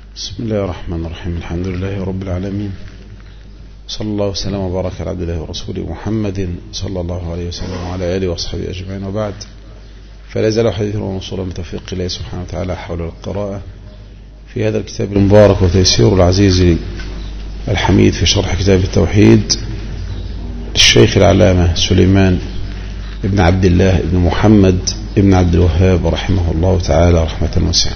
بسم الله الرحمن الرحيم. الحمد لله رب العالمين، صلى الله وسلم وبارك على عبد الله ورسوله محمد صلى الله عليه وسلم وعلى آله وأصحابه أجمعين، وبعد. فلا يزال حديثنا وموصولا بتوفيق الله سبحانه وتعالى حول القراءة في هذا الكتاب المبارك وتيسير العزيز الحميد في شرح كتاب التوحيد للشيخ العلامة سليمان ابن عبد الله ابن محمد ابن عبد الوهاب رحمه الله تعالى رحمة واسعة.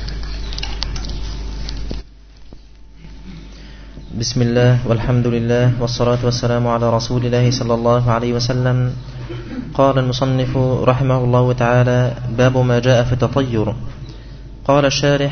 بسم الله والحمد لله والصلاة والسلام على رسول الله صلى الله عليه وسلم. قال المصنف رحمه الله تعالى: باب ما جاء في التطير. قال الشارح: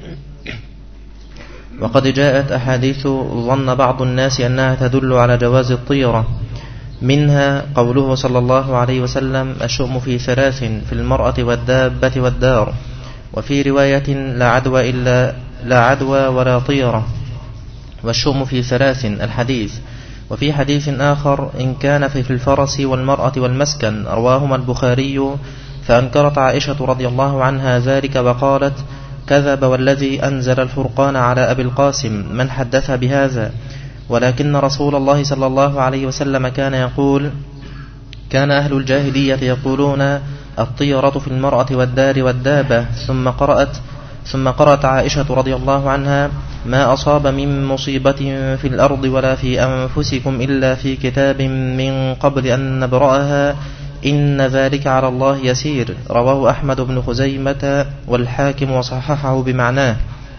وقد جاءت أحاديث ظن بعض الناس أنها تدل على جواز الطيرة، منها قوله صلى الله عليه وسلم: الشؤم في ثلاث، في المرأة والدابة والدار. وفي رواية: لا عدوى ولا طيرة، والشؤم في ثلاث، الحديث. وفي حديث آخر: إن كان في الفرس والمرأة والمسكن، رواهما البخاري. فأنكرت عائشة رضي الله عنها ذلك وقالت: كذب والذي أنزل الفرقان على أبي القاسم من حدث بهذا. ولكن رسول الله صلى الله عليه وسلم كان يقول: كان أهل الجاهلية يقولون الطيرة في المرأة والدار والدابة. ثم قرأت عائشة رضي الله عنها: ما أصاب من مصيبة في الأرض ولا في أنفسكم إلا في كتاب من قبل أن نبرأها إن ذلك على الله يسير. رواه أحمد بن خزيمة والحاكم وصححه بمعناه.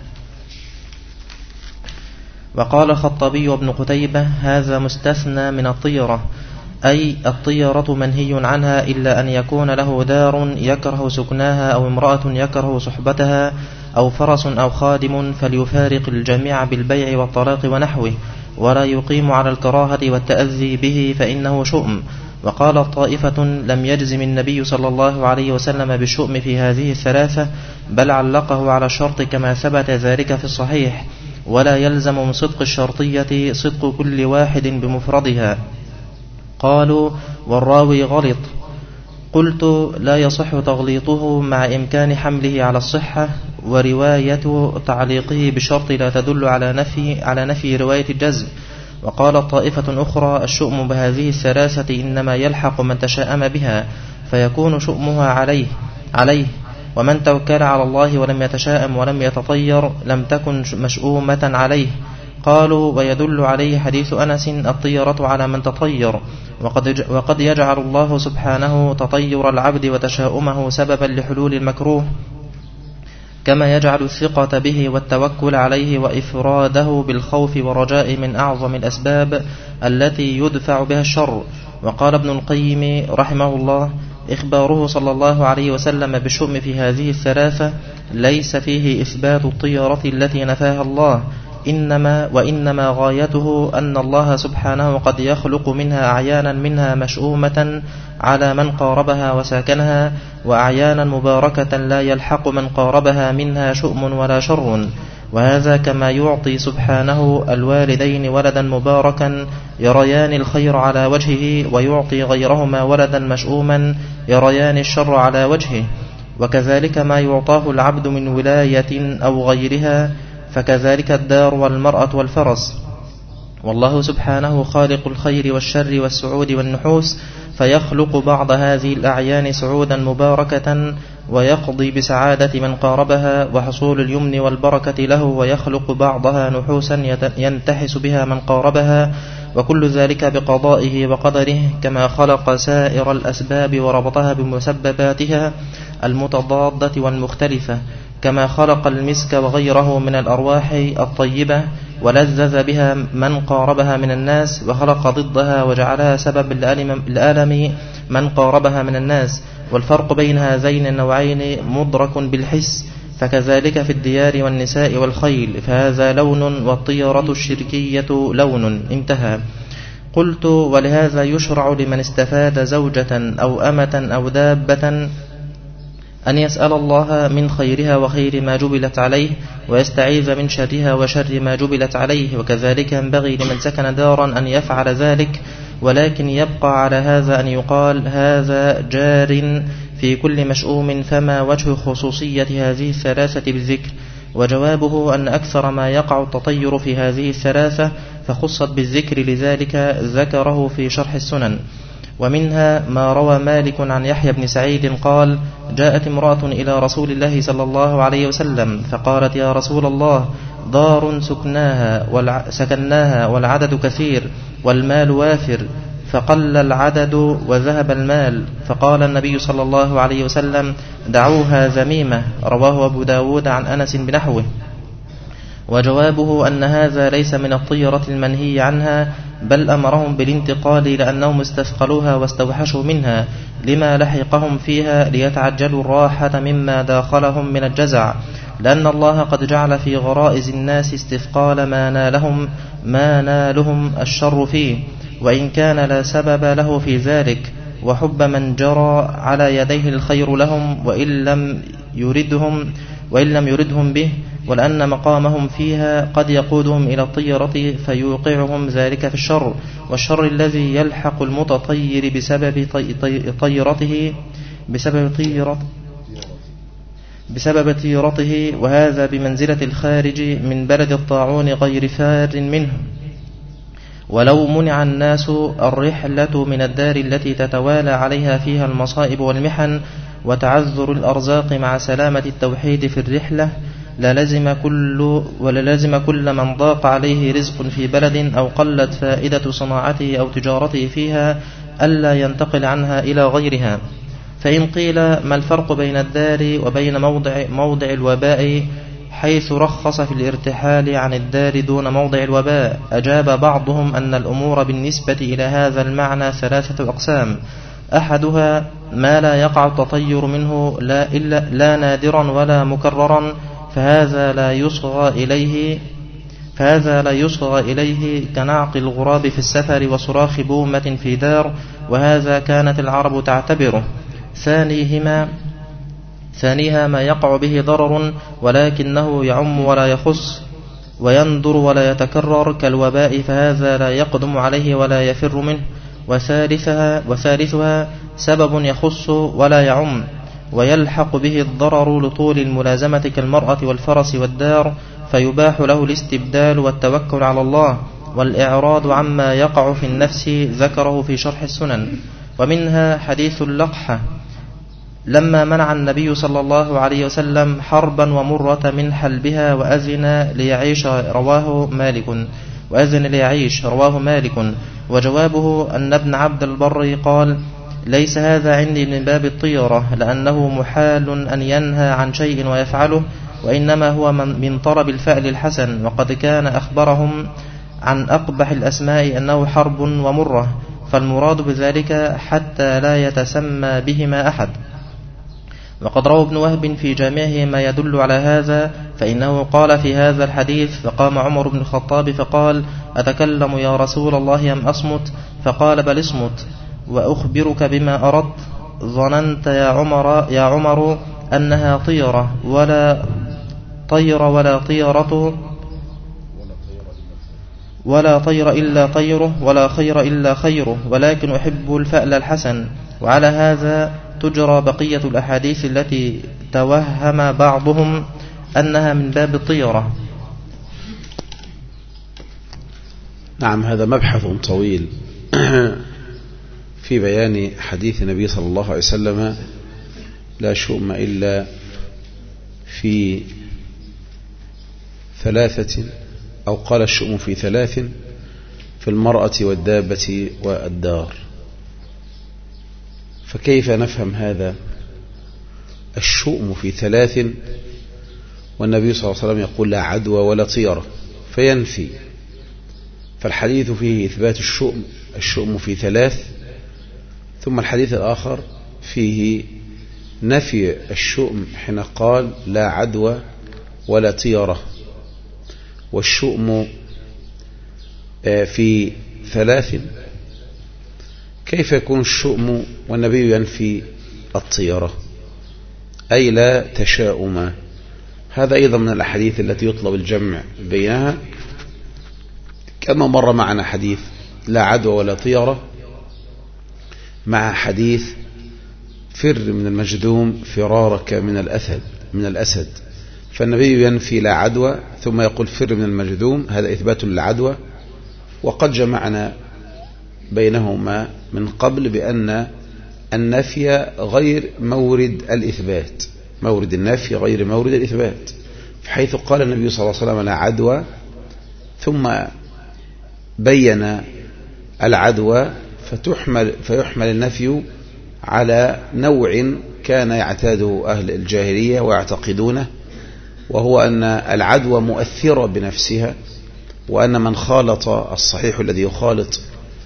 وقال الخطبي وابن قتيبة: هذا مستثنى من الطيرة، أي الطيرة منهي عنها إلا أن يكون له دار يكره سكناها، أو امرأة يكره صحبتها، أو فرس أو خادم، فليفارق الجميع بالبيع والطلاق ونحوه، ولا يقيم على الكراهة والتأذي به فإنه شؤم. وقال طائفة: لم يجزم النبي صلى الله عليه وسلم بالشؤم في هذه الثلاثة، بل علقه على الشرط كما ثبت ذلك في الصحيح، ولا يلزم من صدق الشرطية صدق كل واحد بمفردها. قالوا: والراوي غلط. قلت: لا يصح تغليطه مع إمكان حمله على الصحة، ورواية تعليقه بشرط لا تدل على نفي رواية الجزم. وقال طائفة أخرى: الشؤم بهذه الثلاثة إنما يلحق من تشاءم بها، فيكون شؤمها عليه، ومن توكل على الله ولم يتشاءم ولم يتطير لم تكن مشؤومة عليه. قالوا: ويدل عليه حديث أنس: الطيرة على من تطير. وقد يجعل الله سبحانه تطير العبد وتشاؤمه سببا لحلول المكروه، كما يجعل الثقة به والتوكل عليه وإفراده بالخوف ورجاء من أعظم الأسباب التي يدفع بها الشر. وقال ابن القيم رحمه الله: إخباره صلى الله عليه وسلم بالشؤم في هذه الثلاثة ليس فيه إثبات الطيرة التي نفاها الله، وإنما غايته أن الله سبحانه قد يخلق منها أعيانا منها مشؤومة على من قاربها وساكنها، وأعيانا مباركة لا يلحق من قاربها منها شؤم ولا شر. وهذا كما يعطي سبحانه الوالدين ولدا مباركا يريان الخير على وجهه، ويعطي غيرهما ولدا مشؤوما يريان الشر على وجهه. وكذلك ما يعطاه العبد من ولاية أو غيرها، فكذلك الدار والمرأة والفرس. والله سبحانه خالق الخير والشر والسعود والنحوس، فيخلق بعض هذه الأعيان سعودا مباركة ويقضي بسعادة من قاربها وحصول اليمن والبركة له، ويخلق بعضها نحوسا ينتحس بها من قاربها، وكل ذلك بقضائه وقدره، كما خلق سائر الأسباب وربطها بمسبباتها المتضادة والمختلفة، كما خلق المسك وغيره من الأرواح الطيبة ولذذ بها من قاربها من الناس، وخلق ضدها وجعلها سبب لألم من قاربها من الناس. والفرق بين هذين النوعين مدرك بالحس، فكذلك في الديار والنساء والخيل، فهذا لون والطيرة الشركية لون. انتهى. قلت: ولهذا يشرع لمن استفاد زوجة أو أمة أو دابة أن يسأل الله من خيرها وخير ما جبلت عليه، ويستعيذ من شرها وشر ما جبلت عليه. وكذلك ينبغي لمن سكن دارا أن يفعل ذلك، ولكن يبقى على هذا أن يقال: هذا جار في كل مشؤوم. فما وجه خصوصية هذه الثلاثة بالذكر؟ وجوابه أن أكثر ما يقع التطير في هذه الثلاثة فخصت بالذكر لذلك ذكره في شرح السنن. ومنها ما روى مالك عن يحيى بن سعيد قال: جاءت امرأة إلى رسول الله صلى الله عليه وسلم فقالت: يا رسول الله، دار سكناها والعدد كثير والمال وافر، فقل العدد وذهب المال. فقال النبي صلى الله عليه وسلم: دعوها ذميمة. رواه أبو داود عن أنس بنحوه. وجوابه أن هذا ليس من الطيرة المنهي عنها، بل أمرهم بالانتقال لأنهم استثقلوها واستوحشوا منها لما لحقهم فيها ليتعجلوا الراحة مما داخلهم من الجزع، لأن الله قد جعل في غرائز الناس استثقال ما نالهم الشر فيه، وإن كان لا سبب له في ذلك، وحب من جرى على يديه الخير لهم وإن لم يردهم به، ولأن مقامهم فيها قد يقودهم إلى الطيرة فيوقعهم ذلك في الشر، والشر الذي يلحق المتطير بسبب طيرته، وهذا بمنزلة الخارج من بلد الطاعون غير فار منه. ولو منع الناس الرحلة من الدار التي تتوالى عليها فيها المصائب والمحن وتعذر الأرزاق مع سلامة التوحيد في الرحلة، وللزم كل من ضاق عليه رزق في بلد أو قلت فائدة صناعته أو تجارته فيها ألا ينتقل عنها إلى غيرها. فإن قيل: ما الفرق بين الدار وبين موضع الوباء حيث رخص في الارتحال عن الدار دون موضع الوباء؟ أجاب بعضهم أن الأمور بالنسبة إلى هذا المعنى ثلاثة أقسام: أحدها ما لا يقع التطير منه لا نادرا ولا مكررا، فهذا لا يصغى إليه كنعق الغراب في السفر وصراخ بومة في دار، وهذا كانت العرب تعتبره. ثانيها ما يقع به ضرر ولكنه يعم ولا يخص ويندر ولا يتكرر كالوباء، فهذا لا يقدم عليه ولا يفر منه. وثالثها سبب يخص ولا يعم ويلحق به الضرر لطول الملازمة كالمرأة والفرس والدار، فيباح له الاستبدال والتوكل على الله والإعراض عما يقع في النفس، ذكره في شرح السنن. ومنها حديث اللقحة لما منع النبي صلى الله عليه وسلم حربا ومرة من حلبها وأذن ليعيش، رواه مالك. وجوابه أن ابن عبد البر قال: ليس هذا عندي من باب الطيرة، لأنه محال أن ينهى عن شيء ويفعله، وإنما هو من طلب الفعل الحسن، وقد كان أخبرهم عن أقبح الأسماء أنه حرب ومرة، فالمراد بذلك حتى لا يتسمى بهما أحد. وقد روى ابن وهب في جامعه ما يدل على هذا، فإنه قال في هذا الحديث: فقام عمر بن الخطاب فقال: أتكلم يا رسول الله أم أصمت؟ فقال: بل اصمت، وأخبرك بما أردت. ظننت يا عمر أنها طيرة، ولا طير إلا طيره، ولا خير إلا خيره، ولكن أحب الفأل الحسن. وعلى هذا تجرى بقية الأحاديث التي توهم بعضهم أنها من باب الطيرة. نعم، هذا مبحث طويل في بيان حديث النبي صلى الله عليه وسلم: لا شؤم إلا في ثلاثة، أو قال الشؤم في ثلاث: في المرأة والدابة والدار. فكيف نفهم هذا؟ الشؤم في ثلاث، والنبي صلى الله عليه وسلم يقول: لا عدوى ولا طيرة، فينفي. فالحديث فيه إثبات الشؤم في ثلاث، ثم الحديث الآخر فيه نفي الشؤم حين قال: لا عدوى ولا طيرة. والشؤم في ثلاث، كيف يكون الشؤم والنبي ينفي الطيرة؟ أي لا تشاؤم. هذا أيضا من الأحاديث التي يطلب الجمع بينها، كما مر معنا حديث لا عدوى ولا طيرة مع حديث فر من المجذوم فرارك من الأسد، فالنبي ينفي لا عدوى ثم يقول فر من المجذوم، هذا إثبات للعدوى. وقد جمعنا بينهما من قبل بأن النفي غير مورد الإثبات، مورد النفي غير مورد الإثبات، حيث قال النبي صلى الله عليه وسلم لا عدوى ثم بين العدوى فيحمل النفي على نوع كان يعتاده أهل الجاهلية ويعتقدونه، وهو أن العدوى مؤثرة بنفسها، وأن من خالط الصحيح الذي يخالط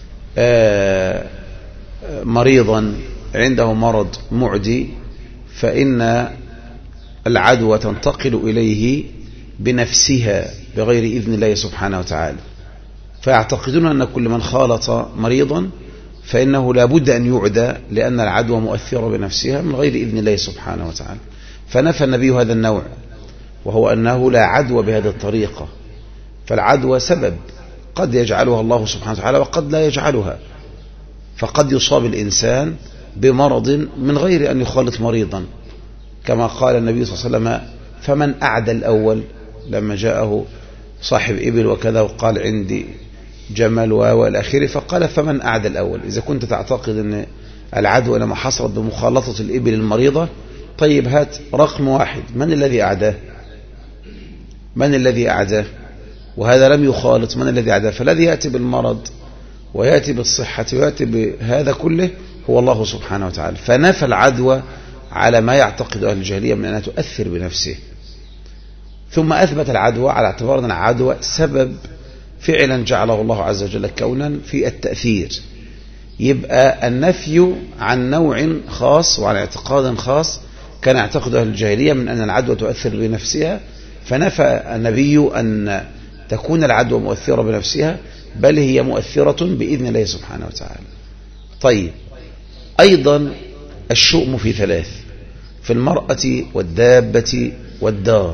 مريضا عنده مرض معدي فإن العدوى تنتقل إليه بنفسها بغير إذن الله سبحانه وتعالى. فيعتقدون أن كل من خالط مريضا فإنه لا بد أن يعدى، لأن العدوى مؤثرة بنفسها من غير إذن الله سبحانه وتعالى. فنفى النبي هذا النوع، وهو أنه لا عدوى بهذه الطريقة. فالعدوى سبب قد يجعلها الله سبحانه وتعالى وقد لا يجعلها، فقد يصاب الإنسان بمرض من غير أن يخالط مريضا، كما قال النبي صلى الله عليه وسلم فمن أعدى الأول، لما جاءه صاحب إبل وكذا وقال عندي جمل والآخر، فقال فمن أعدى الأول. إذا كنت تعتقد أن العدوى لما حصلت بمخالطة الإبل المريضة، طيب هات رقم واحد، من الذي أعداه؟ من الذي أعداه؟ وهذا لم يخالط، من الذي أعداه؟ فالذي يأتي بالمرض ويأتي بالصحة ويأتي بهذا كله هو الله سبحانه وتعالى. فنفى العدوى على ما يعتقد أهل الجاهلية من أنها تؤثر بنفسه، ثم أثبت العدوى على اعتبار أن العدوى سبب فعلا جعله الله عز وجل كونا في التأثير. يبقى النفي عن نوع خاص وعن اعتقاد خاص كان يعتقد أهل الجاهلية من أن العدوى تؤثر بنفسها، فنفى النبي أن تكون العدوى مؤثرة بنفسها، بل هي مؤثرة بإذن الله سبحانه وتعالى. طيب، أيضا الشؤم في ثلاث: في المرأة والدابة والدار.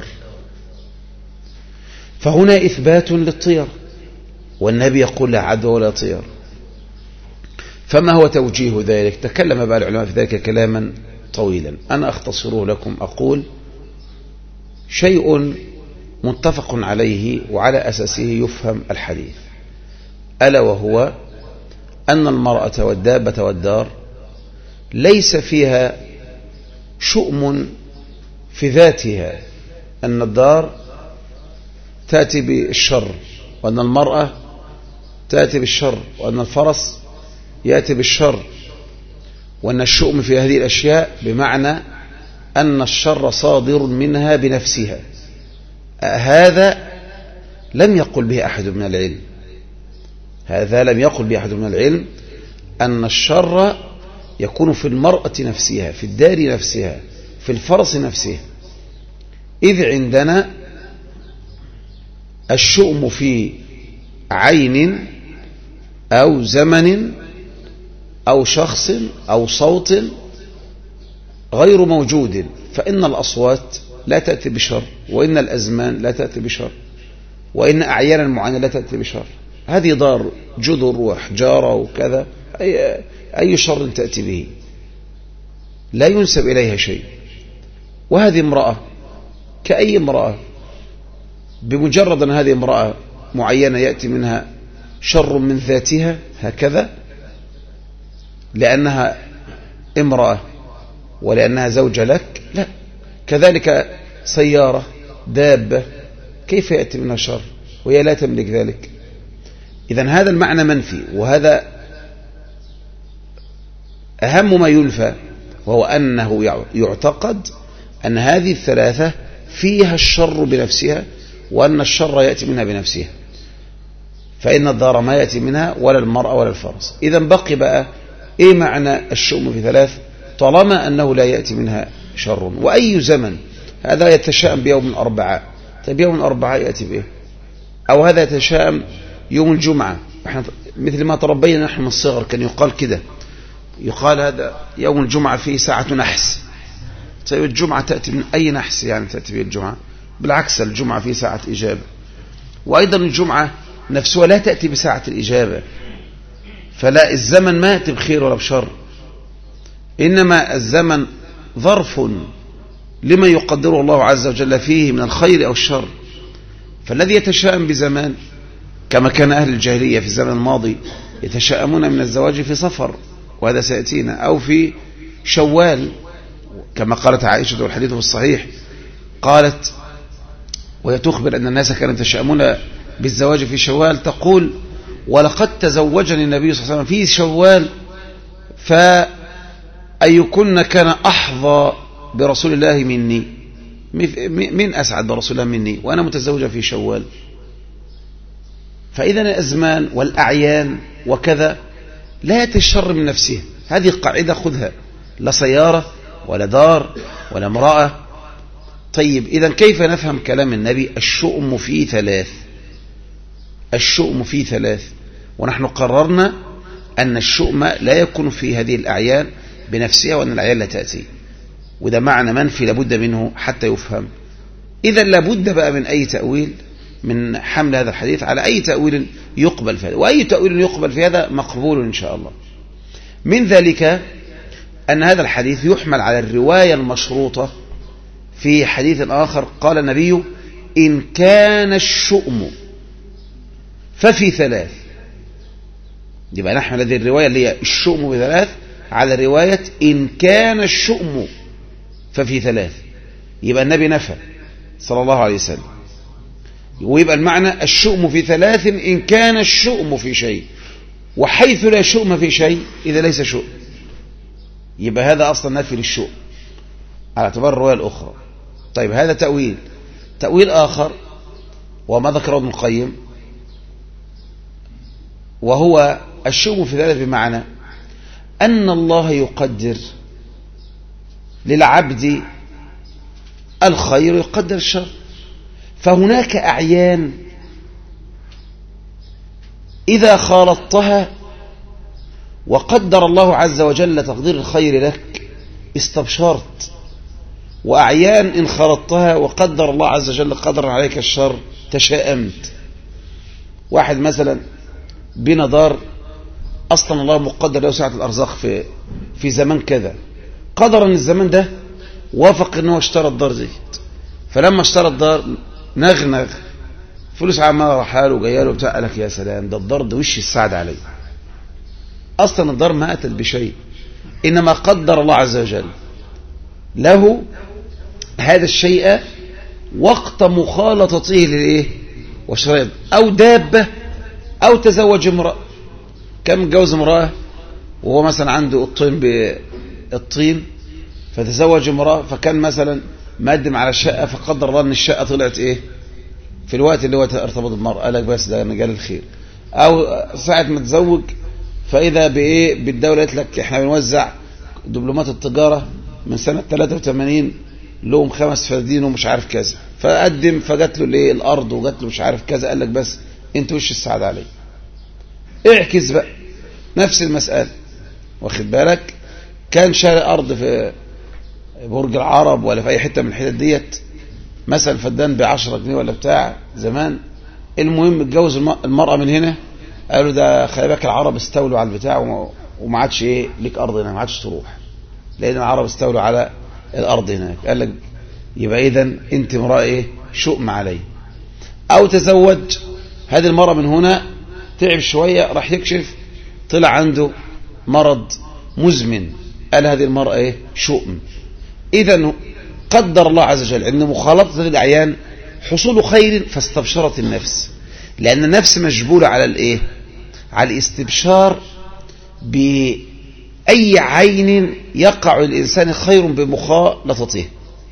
فهنا إثبات للطير، والنبي يقول لا عدوى ولا طير. فما هو توجيه ذلك؟ تكلم بقى العلماء في ذلك كلاما طويلا، أنا أختصره لكم. أقول شيء متفق عليه وعلى أساسه يفهم الحديث، ألا وهو أن المرأة والدابة والدار ليس فيها شؤم في ذاتها، أن الدار تأتي بالشر، وأن المرأة تأتي بالشر، وأن الفرس يأتي بالشر، وأن الشؤم في هذه الأشياء بمعنى أن الشر صادر منها بنفسها. هذا لم يقل به أحد من العلم، هذا لم يقل به أحد من العلم، أن الشر يكون في المرأة نفسها، في الدار نفسها، في الفرس نفسها. إذ عندنا الشؤم في عين أو زمن أو شخص أو صوت غير موجود، فإن الأصوات لا تأتي بشر، وإن الأزمان لا تأتي بشر، وإن أعيانا معينة لا تأتي بشر. هذه دار جدر وحجارة وكذا، أي شر تأتي به لا ينسب إليها شيء. وهذه امرأة كأي امرأة، بمجرد أن هذه امرأة معينة يأتي منها شر من ذاتها هكذا، لأنها امرأة ولأنها زوجة لك، لا. كذلك سيارة، دابة، كيف يأتي منها شر وهي لا تملك ذلك؟ إذن هذا المعنى منفي، وهذا أهم ما ينفى، وهو أنه يعتقد أن هذه الثلاثة فيها الشر بنفسها، وأن الشر يأتي منها بنفسها، فإن الدار ما يأتي منها ولا المرأة ولا الفرس. إذن بقي بقى إيه معنى الشؤم في ثلاث طالما أنه لا يأتي منها شر؟ وأي زمن؟ هذا يتشائم بيوم الأربعاء، طيب يوم الأربعاء يأتي به، أو هذا يتشائم يوم الجمعة. احنا مثل ما تربينا نحن من الصغر كان يقال كده، يقال هذا يوم الجمعة فيه ساعة نحس. طيب الجمعة تأتي من أي نحس يعني تأتي به الجمعة؟ بالعكس، الجمعة فيه ساعة إجابة. وأيضا الجمعة نفسها لا تأتي بساعة الإجابة، فلا الزمن ما يأتي بخير ولا بشر، إنما الزمن ظرف لما يقدره الله عز وجل فيه من الخير أو الشر. فالذي يتشائم بزمان كما كان أهل الجاهلية في الزمن الماضي يتشائمون من الزواج في صفر، وهذا سيأتينا، أو في شوال كما قالت عائشة والحديث في الصحيح، قالت وهي تخبر أن الناس كانوا يتشائمون بالزواج في شوال، تقول ولقد تزوجني النبي صلى الله عليه وسلم في شوال فأيكن كان أحظى برسول الله مني، من أسعد برسول الله مني وأنا متزوجة في شوال. فإذا الأزمان والأعيان وكذا لا يتشر من نفسه، هذه القاعدة خذها، لا سيارة ولا دار ولا امرأة. طيب إذا كيف نفهم كلام النبي؟ الشؤم في ثلاث، الشؤم في ثلاث، ونحن قررنا أن الشؤم لا يكون في هذه الأعيان بنفسها وأن الأعيان لا تأتي، وده معنى منفي لابد منه حتى يفهم. إذا لابد بقى من أي تأويل، من حمل هذا الحديث على أي تأويل يقبل في هذا، وأي تأويل يقبل في هذا مقبول إن شاء الله. من ذلك أن هذا الحديث يحمل على الرواية المشروطة في حديث آخر قال النبي إن كان الشؤم ففي ثلاث. يبقى نحمل هذه الرواية اللي هي الشؤم بثلاث على رواية إن كان الشؤم ففي ثلاث، يبقى النبي نفى صلى الله عليه وسلم، ويبقى المعنى الشؤم في ثلاث إن كان الشؤم في شيء، وحيث لا شؤم في شيء إذا ليس شؤم، يبقى هذا أصلا نفي للشؤم على اعتبار الرواية الأخرى. طيب هذا تأويل. تأويل آخر وما ذكره ابن القيم، وهو الشؤم في ثلاث بمعنى أن الله يقدر للعبد الخير يقدر الشر، فهناك أعيان إذا خالطتها وقدر الله عز وجل تقدير الخير لك استبشرت، وأعيان إن خالطتها وقدر الله عز وجل قدر عليك الشر تشائمت. واحد مثلا بنا دار أصلا الله مقدر له ساعة الأرزاق في زمان كذا، قدر أن الزمان ده وافق أنه اشترى الدار دي، فلما اشترى الدار نغنغ فلوس عمالة رحاله وجاياله بتاع، قال لك يا سلام ده الدار ده وش السعد عليه. أصلا الدار ما أتت بشيء، إنما قدر الله عز وجل له هذا الشيء وقت مخالطته للإيه وشرائط، أو دابة، أو تزوج امرأة. كم متجوز امرأة وهو مثلا عنده الطين بالطين، فتزوج امرأة فكان مثلا مقدم على الشقة، فقدر الله ان الشقة طلعت ايه في الوقت اللي هو ارتبط بالمرأة، قال لك بس ده مجال الخير. او ساعة ما تزوج فاذا بايه بالدولة قالت لك احنا بنوزع دبلومات التجارة من سنة 83 لهم 5 فدادين ومش عارف كذا، فقدم فجات له الايه الارض وجات له مش عارف كذا، قال لك بس انت وش السعد عليه. اعكس بقى نفس المسألة، واخد بالك، كان شاري ارض في برج العرب ولا في اي حتة من الحتت ديت مثلا فدان ب10 جنيه ولا بتاع زمان، المهم اتجوز المرأة من هنا، قالوا ده خلي بالك العرب استولوا على البتاع وما عادش ايه ليك ارض هنا، ما عادش تروح لان العرب استولوا على الارض هناك. قال لك يبقى اذا انت امرأة ايه شؤم عليه. او تزوج هذه المرأة من هنا، تعب شوية راح يكشف طلع عنده مرض مزمن، قال هذه المرأة ايه شؤم. اذا قدر الله عز وجل ان مخالطة الاعيان حصول خير فاستبشرت النفس، لان النفس مجبولة على الايه على الاستبشار باي عين يقع الانسان خير بمخالطته،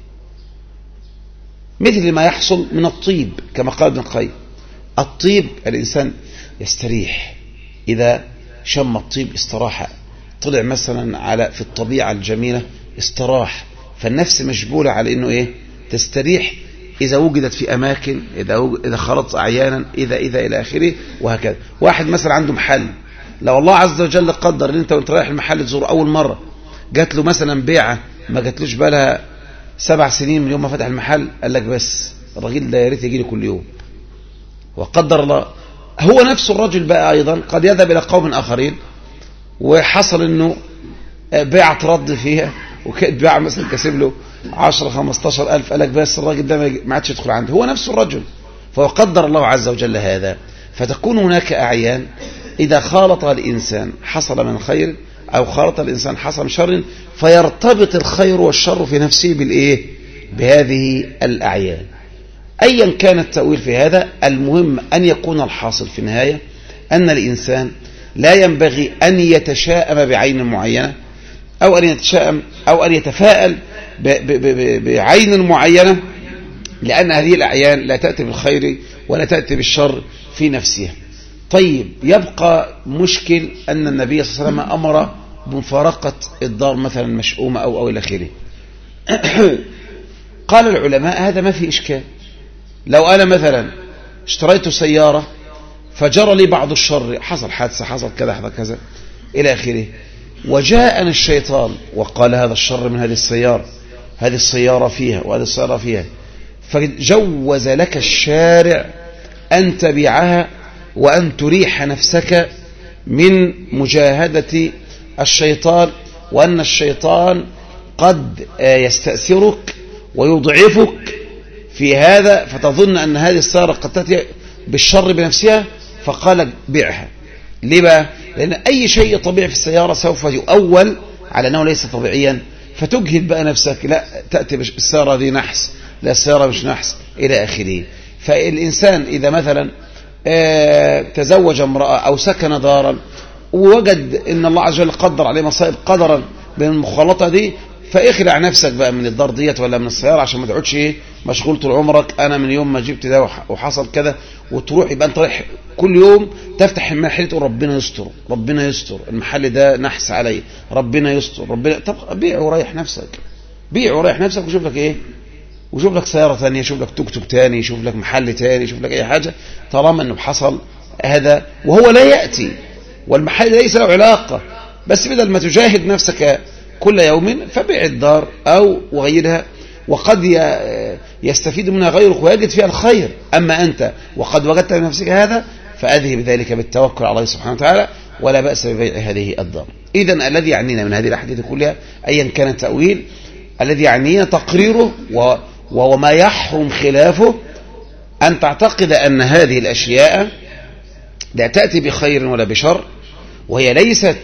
مثل ما يحصل من الطيب كما قال ابن القيم. الطيب الانسان يستريح اذا شم الطيب استراحة، طلع مثلا على في الطبيعة الجميلة استراح، فالنفس مجبولة على انه ايه تستريح اذا وجدت في اماكن، اذا خلطت اعيانا، اذا الى اخره وهكذا. واحد مثلا عنده محل، لو الله عز وجل قدر ان انت وانت رايح المحل تزور اول مرة جات له مثلا بيعة ما جاتلوش بالها 7 سنين من يوم ما فتح المحل، قال لك بس الراجل ده يا ريت يجي لي كل يوم، وقدر الله هو نفسه الرجل بقى ايضا قد يذهب الى قوم اخرين وحصل انه بيعة رد فيها وباع مثلا كسب له 10-15 ألف، قال لك بس الراجل ده ما عادش يدخل عنده، هو نفسه الرجل. فهو قدر الله عز وجل هذا، فتكون هناك أعيان إذا خالط الإنسان حصل من خير، أو خالط الإنسان حصل من شر، فيرتبط الخير والشر في نفسه بالإيه؟ بهذه الأعيان. أيا كان التأويل في هذا، المهم أن يكون الحاصل في النهاية أن الإنسان لا ينبغي أن يتشائم بعين معينة، أو أن يتشائم أو أن يتفاءل بعين معينة، لأن هذه الأعيان لا تأتي بالخير ولا تأتي بالشر في نفسها. طيب، يبقى مشكل أن النبي صلى الله عليه وسلم أمر بمفارقة الدار مثلا مشؤومة أو إلى آخره. قال العلماء هذا ما في إشكال. لو أنا مثلا اشتريت سيارة فجرى لي بعض الشر، حصل حادثة، حصل كذا، حصل كذا إلى آخره، وجاءنا الشيطان وقال هذا الشر من هذه السيارة، هذه السيارة فيها وهذه السيارة فيها، فجوز لك الشارع أن تبيعها وأن تريح نفسك من مجاهدة الشيطان، وأن الشيطان قد يستأثرك ويضعفك في هذا، فتظن أن هذه السيارة قد تأتي بالشر بنفسها، فقال بيعها. ليه بقى؟ لأن أي شيء طبيعي في السيارة سوف يؤول على أنه ليس طبيعيا، فتجهد بقى نفسك، لا تأتي بالسيارة دي نحس، لا السيارة مش نحس إلى آخره. فالإنسان إذا مثلا تزوج امرأة أو سكن دارا ووجد أن الله عز وجل قدر عليه مصائب قدرا بالمخالطة دي، فاخلع نفسك بقى من الدار ديت ولا من السيارة، عشان ما تقعدش مشغول طول عمرك، أنا من يوم ما جبت ده وحصل كذا، وتروح يبقى أنت رايح كل يوم تفتح المحل تقول ربنا يستر، ربنا يستر، المحل ده نحس عليه، ربنا يستر، ربنا. طب بيع وريح نفسك، بيع وريح نفسك، وشوف لك إيه، وشوف لك سيارة ثانية، شوف لك توك توك تاني، شوف لك محل تاني، شوف لك أي حاجة، طالما أنه حصل هذا وهو لا يأتي والمحل ليس له علاقة، بس بدل ما تجاهد نفسك كل يوم فبيع الدار أو غيرها، وقد يستفيد منها غيرك ويجد فيها الخير. أما أنت وقد وجدت لنفسك هذا، فأذهب ذلك بالتوكل على الله سبحانه وتعالى، ولا بأس ببيع هذه الدار. إذن الذي يعنينا من هذه الأحاديث كلها أيا كان التأويل، الذي يعنينا تقريره وما يحرم خلافه، أن تعتقد أن هذه الأشياء لا تأتي بخير ولا بشر، وهي ليست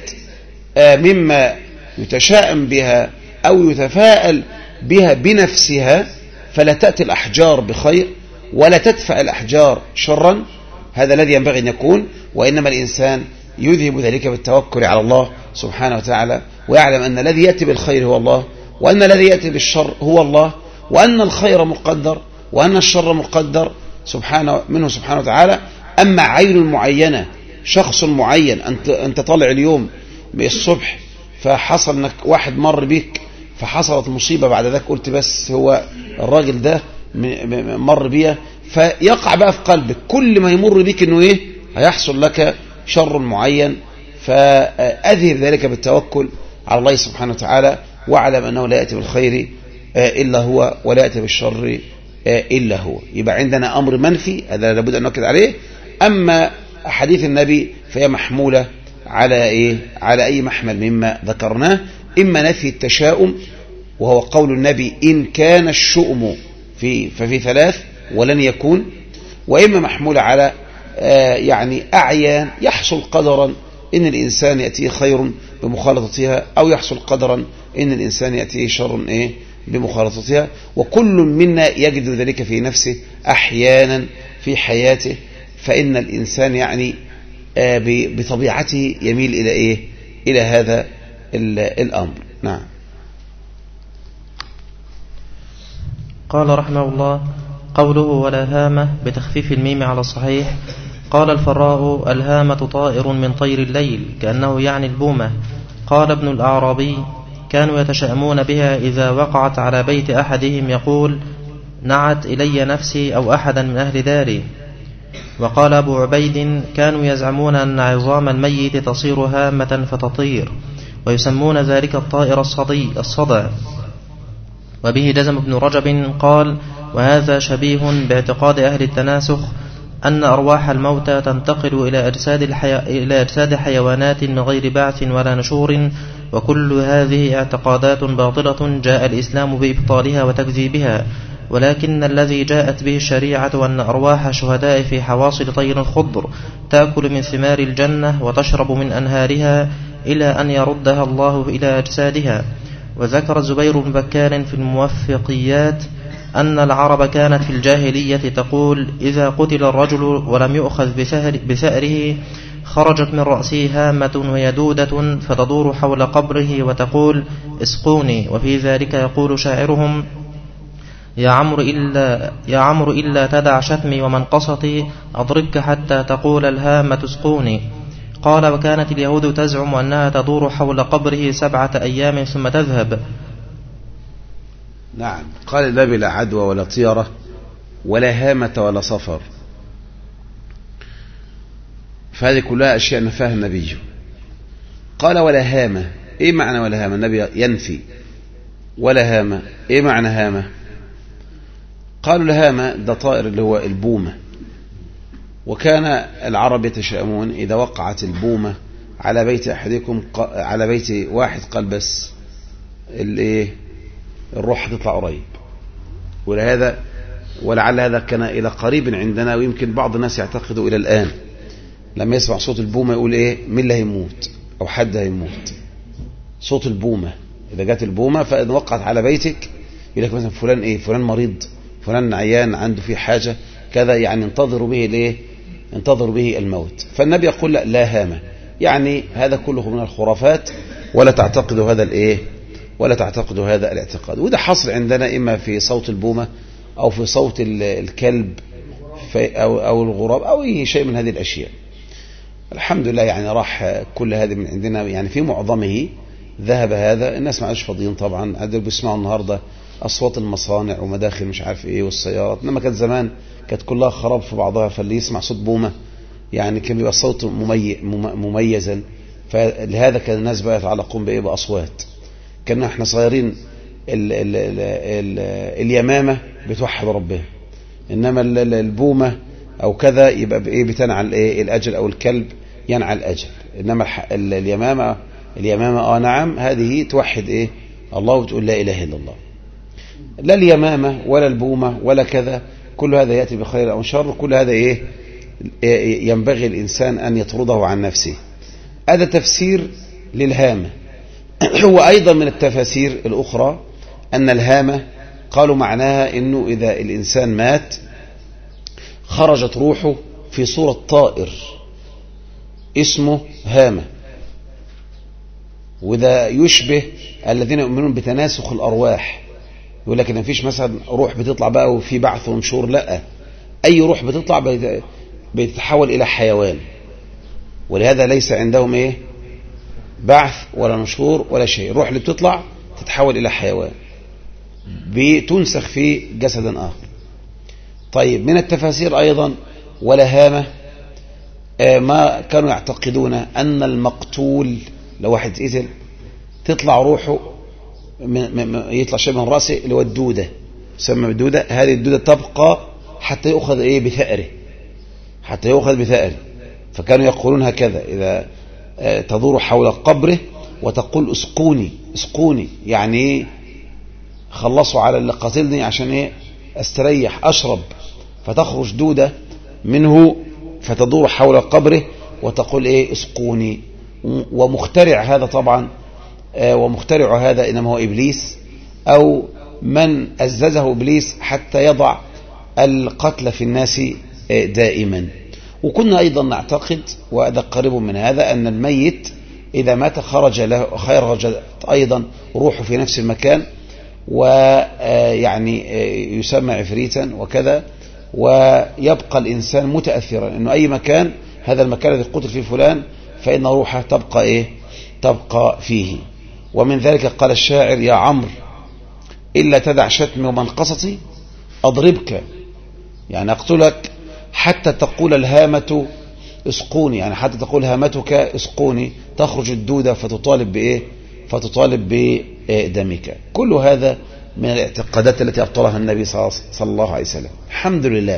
مما يتشائم بها أو يتفاءل بها بنفسها، فلا تأتي الأحجار بخير ولا تدفع الأحجار شرا. هذا الذي ينبغي أن يكون، وإنما الإنسان يذهب ذلك بالتوكل على الله سبحانه وتعالى، ويعلم أن الذي يأتي بالخير هو الله، وأن الذي يأتي بالشر هو الله، وأن الخير مقدر وأن الشر مقدر منه سبحانه وتعالى. أما عين معينة، شخص معين، أنت طالع اليوم الصبح فحصل انك واحد مر بيك فحصلت مصيبة، بعد ذلك قلت بس هو الراجل ده مر بيها، فيقع بقى في قلبك كل ما يمر بيك انه ايه هيحصل لك شر معين، فأذهب ذلك بالتوكل على الله سبحانه وتعالى، واعلم أنه لا يأتي بالخير إلا هو ولا يأتي بالشر إلا هو. يبقى عندنا أمر منفي، هذا لابد أن نؤكد عليه. أما أحاديث النبي فهي محمولة على إيه؟ على أي محمل مما ذكرناه، إما نفي التشاؤم وهو قول النبي إن كان الشؤم ففي 3 ولن يكون، وإما محمولة على يعني أعيان يحصل قدرا إن الإنسان يأتيه خير بمخالطتها، أو يحصل قدرا إن الإنسان يأتيه شر إيه بمخالطتها، وكل منا يجد ذلك في نفسه أحيانا في حياته، فإن الإنسان يعني بطبيعته يميل إلى إيه؟ إلى هذا الأمر. نعم. قال رحمه الله: قوله ولا هامة بتخفيف الميم على الصحيح. قال الفراء: الهامة طائر من طير الليل، كأنه يعني البومة. قال ابن الأعرابي: كانوا يتشأمون بها إذا وقعت على بيت أحدهم، يقول: نعت إلي نفسي أو أحدا من أهل داري. وقال أبو عبيد: كانوا يزعمون أن عظام الميت تصير هامة فتطير، ويسمون ذلك الطائر الصدى. وبه جزم ابن رجب قال: وهذا شبيه باعتقاد أهل التناسخ، أن أرواح الموتى تنتقل إلى أجساد حيوانات من غير بعث ولا نشور، وكل هذه اعتقادات باطلة جاء الإسلام بإبطالها وتكذيبها. ولكن الذي جاءت به الشريعة أن أرواح شهداء في حواصل طير خضر تأكل من ثمار الجنة وتشرب من أنهارها إلى أن يردها الله إلى أجسادها. وذكر الزبير بن بكار في الموفقيات أن العرب كانت في الجاهلية تقول: إذا قتل الرجل ولم يؤخذ بثأره خرجت من رأسه هامة ويدودة فتدور حول قبره وتقول: اسقوني. وفي ذلك يقول شاعرهم: يا عمرو إلا تدع شتمي ومنقصتي أضربك حتى تقول الهامة اسقوني. قال: وكانت اليهود تزعم أنها تدور حول قبره 7 أيام ثم تذهب. نعم. قال النبي: لا عدوى ولا طيرة ولا هامة ولا صفر. فهذه كلها أشياء نفاها النبي. قال: ولا هامة. إيه معنى ولا هامة؟ النبي ينفي. ولا هامة، إيه معنى هامة؟ قالوا الهامة ده طائر اللي هو البومة، وكان العرب يتشائمون إذا وقعت البومة على بيت أحدكم، على بيت واحد قال بس الروح هتطلع قريب. ولعل هذا كان إلى قريب عندنا، ويمكن بعض الناس يعتقدوا إلى الآن لما يسمع صوت البومة يقول مين اللي هيموت أو حد هيموت. صوت البومة إذا جات البومة فإن وقعت على بيتك يقول لك مثلا فلان فلان مريض، فلان عيان عنده فيه حاجة كذا، يعني انتظروا به انتظروا به الموت. فالنبي يقول: لا هامة، يعني هذا كله من الخرافات، ولا تعتقدوا هذا ولا تعتقدوا هذا الاعتقاد. وده حصل عندنا إما في صوت البومة أو في صوت الكلب أو الغراب أو أي شيء من هذه الأشياء. الحمد لله يعني راح كل هذا من عندنا، يعني في معظمه ذهب هذا. الناس ما عادش فاضيين طبعا، عادوا بيسمعوا النهارده أصوات المصانع ومداخل مش عارف والسيارات، إنما كانت زمان كانت كلها خراب في بعضها، فاللي يسمع صوت بومة يعني كان بيبقى الصوت مميزا. فلهذا كان الناس بقى يتعلقون بأصوات. كنا احنا صغيرين اليمامة بتوحد ربها، إنما البومة أو كذا يبقى بتنعل الأجل، أو الكلب ينعل الأجل. إنما اليمامة نعم، هذه توحد الله وتقول لا إله إلا الله. لا اليمامة ولا البومة ولا كذا، كل هذا يأتي بخير أو شر، كل هذا ينبغي الإنسان أن يطرده عن نفسه. هذا تفسير للهامة. هو أيضا من التفاسير الأخرى أن الهامة قالوا معناها أنه إذا الإنسان مات خرجت روحه في صورة طائر اسمه هامة، وده يشبه الذين يؤمنون بتناسخ الأرواح. يقول لك إن مفيش مثلا روح بتطلع بقى وفي بعث ونشور، لا، أي روح بتطلع بتتحول إلى حيوان، ولهذا ليس عندهم بعث ولا نشور ولا شيء. الروح اللي بتطلع تتحول إلى حيوان بتنسخ في جسد آخر. طيب، من التفاسير أيضا ولا هامة ما كانوا يعتقدون أن المقتول لو واحد قتل تطلع روحه يطلع شيء من رأسه اللي هو الدودة، تسمى بالدودة. هذه الدودة تبقى حتى يؤخذ بثأره، حتى يؤخذ بثأره. فكانوا يقولون هكذا: إذا تدور حول قبره وتقول اسقوني اسقوني، يعني خلصوا على اللي قتلني عشان استريح أشرب. فتخرج دودة منه فتدور حول قبره وتقول اسقوني. ومخترع هذا طبعا، ومخترع هذا إنما هو إبليس، أو من أززه إبليس حتى يضع القتل في الناس دائما. وكنا أيضا نعتقد، وهذا قريب من هذا، أن الميت إذا مات خرج أيضا روحه في نفس المكان، ويعني يسمى عفريتا وكذا، ويبقى الإنسان متأثرا أنه أي مكان، هذا المكان الذي قتل فيه فلان، فإن روحه تبقى فيه. ومن ذلك قال الشاعر: يا عمرو إلا تدع شتمي ومنقصتي أضربك، يعني أقتلك حتى تقول الهامة اسقوني، يعني حتى تقول هامتك اسقوني، تخرج الدودة فتطالب بدمك. كل هذا من الاعتقادات التي أبطلها النبي صلى الله عليه وسلم. الحمد لله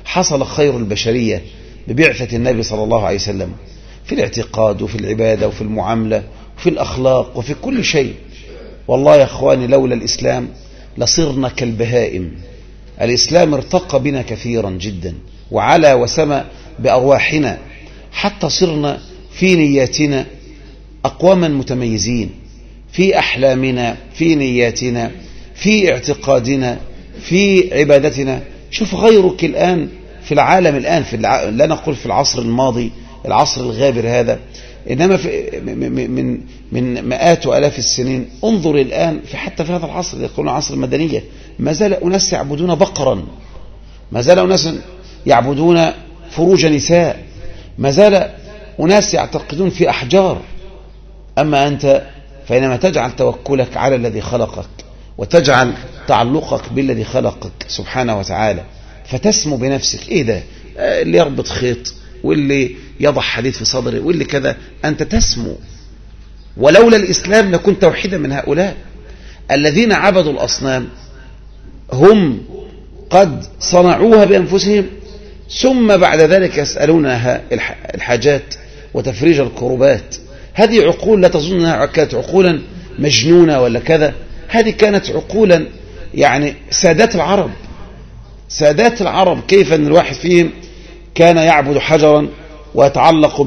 حصل خير البشرية ببعثة النبي صلى الله عليه وسلم، في الاعتقاد وفي العبادة وفي المعاملة وفي الأخلاق وفي كل شيء. والله يا أخواني لولا الإسلام لصرنا كالبهائم. الإسلام ارتقى بنا كثيرا جدا وعلى وسمى بأرواحنا، حتى صرنا في نياتنا أقواما متميزين، في أحلامنا، في نياتنا، في اعتقادنا، في عبادتنا. شوف غيرك الآن في العالم الآن لا نقول في العصر الماضي العصر الغابر هذا، إنما من مئات وآلاف السنين. انظر الآن حتى في هذا العصر يقولون عصر المدنية، ما زال أناس يعبدون بقرا، ما زال أناس يعبدون فروج نساء، ما زال أناس يعتقدون في أحجار. أما أنت فإنما تجعل توكلك على الذي خلقك وتجعل تعلقك بالذي خلقك سبحانه وتعالى، فتسمو بنفسك. إيه ده اللي يربط خيط واللي يضع حديد في صدره واللي كذا، أنت تسمو. ولولا الإسلام لكنت واحدا من هؤلاء الذين عبدوا الأصنام، هم قد صنعوها بأنفسهم ثم بعد ذلك يسألونها الحاجات وتفريج الكربات. هذه عقول لا تظن أنها كانت عقولا مجنونة ولا كذا، هذه كانت عقولا يعني سادات العرب. سادات العرب كيف أن الواحد فيهم كان يعبد حجرا ويتعلق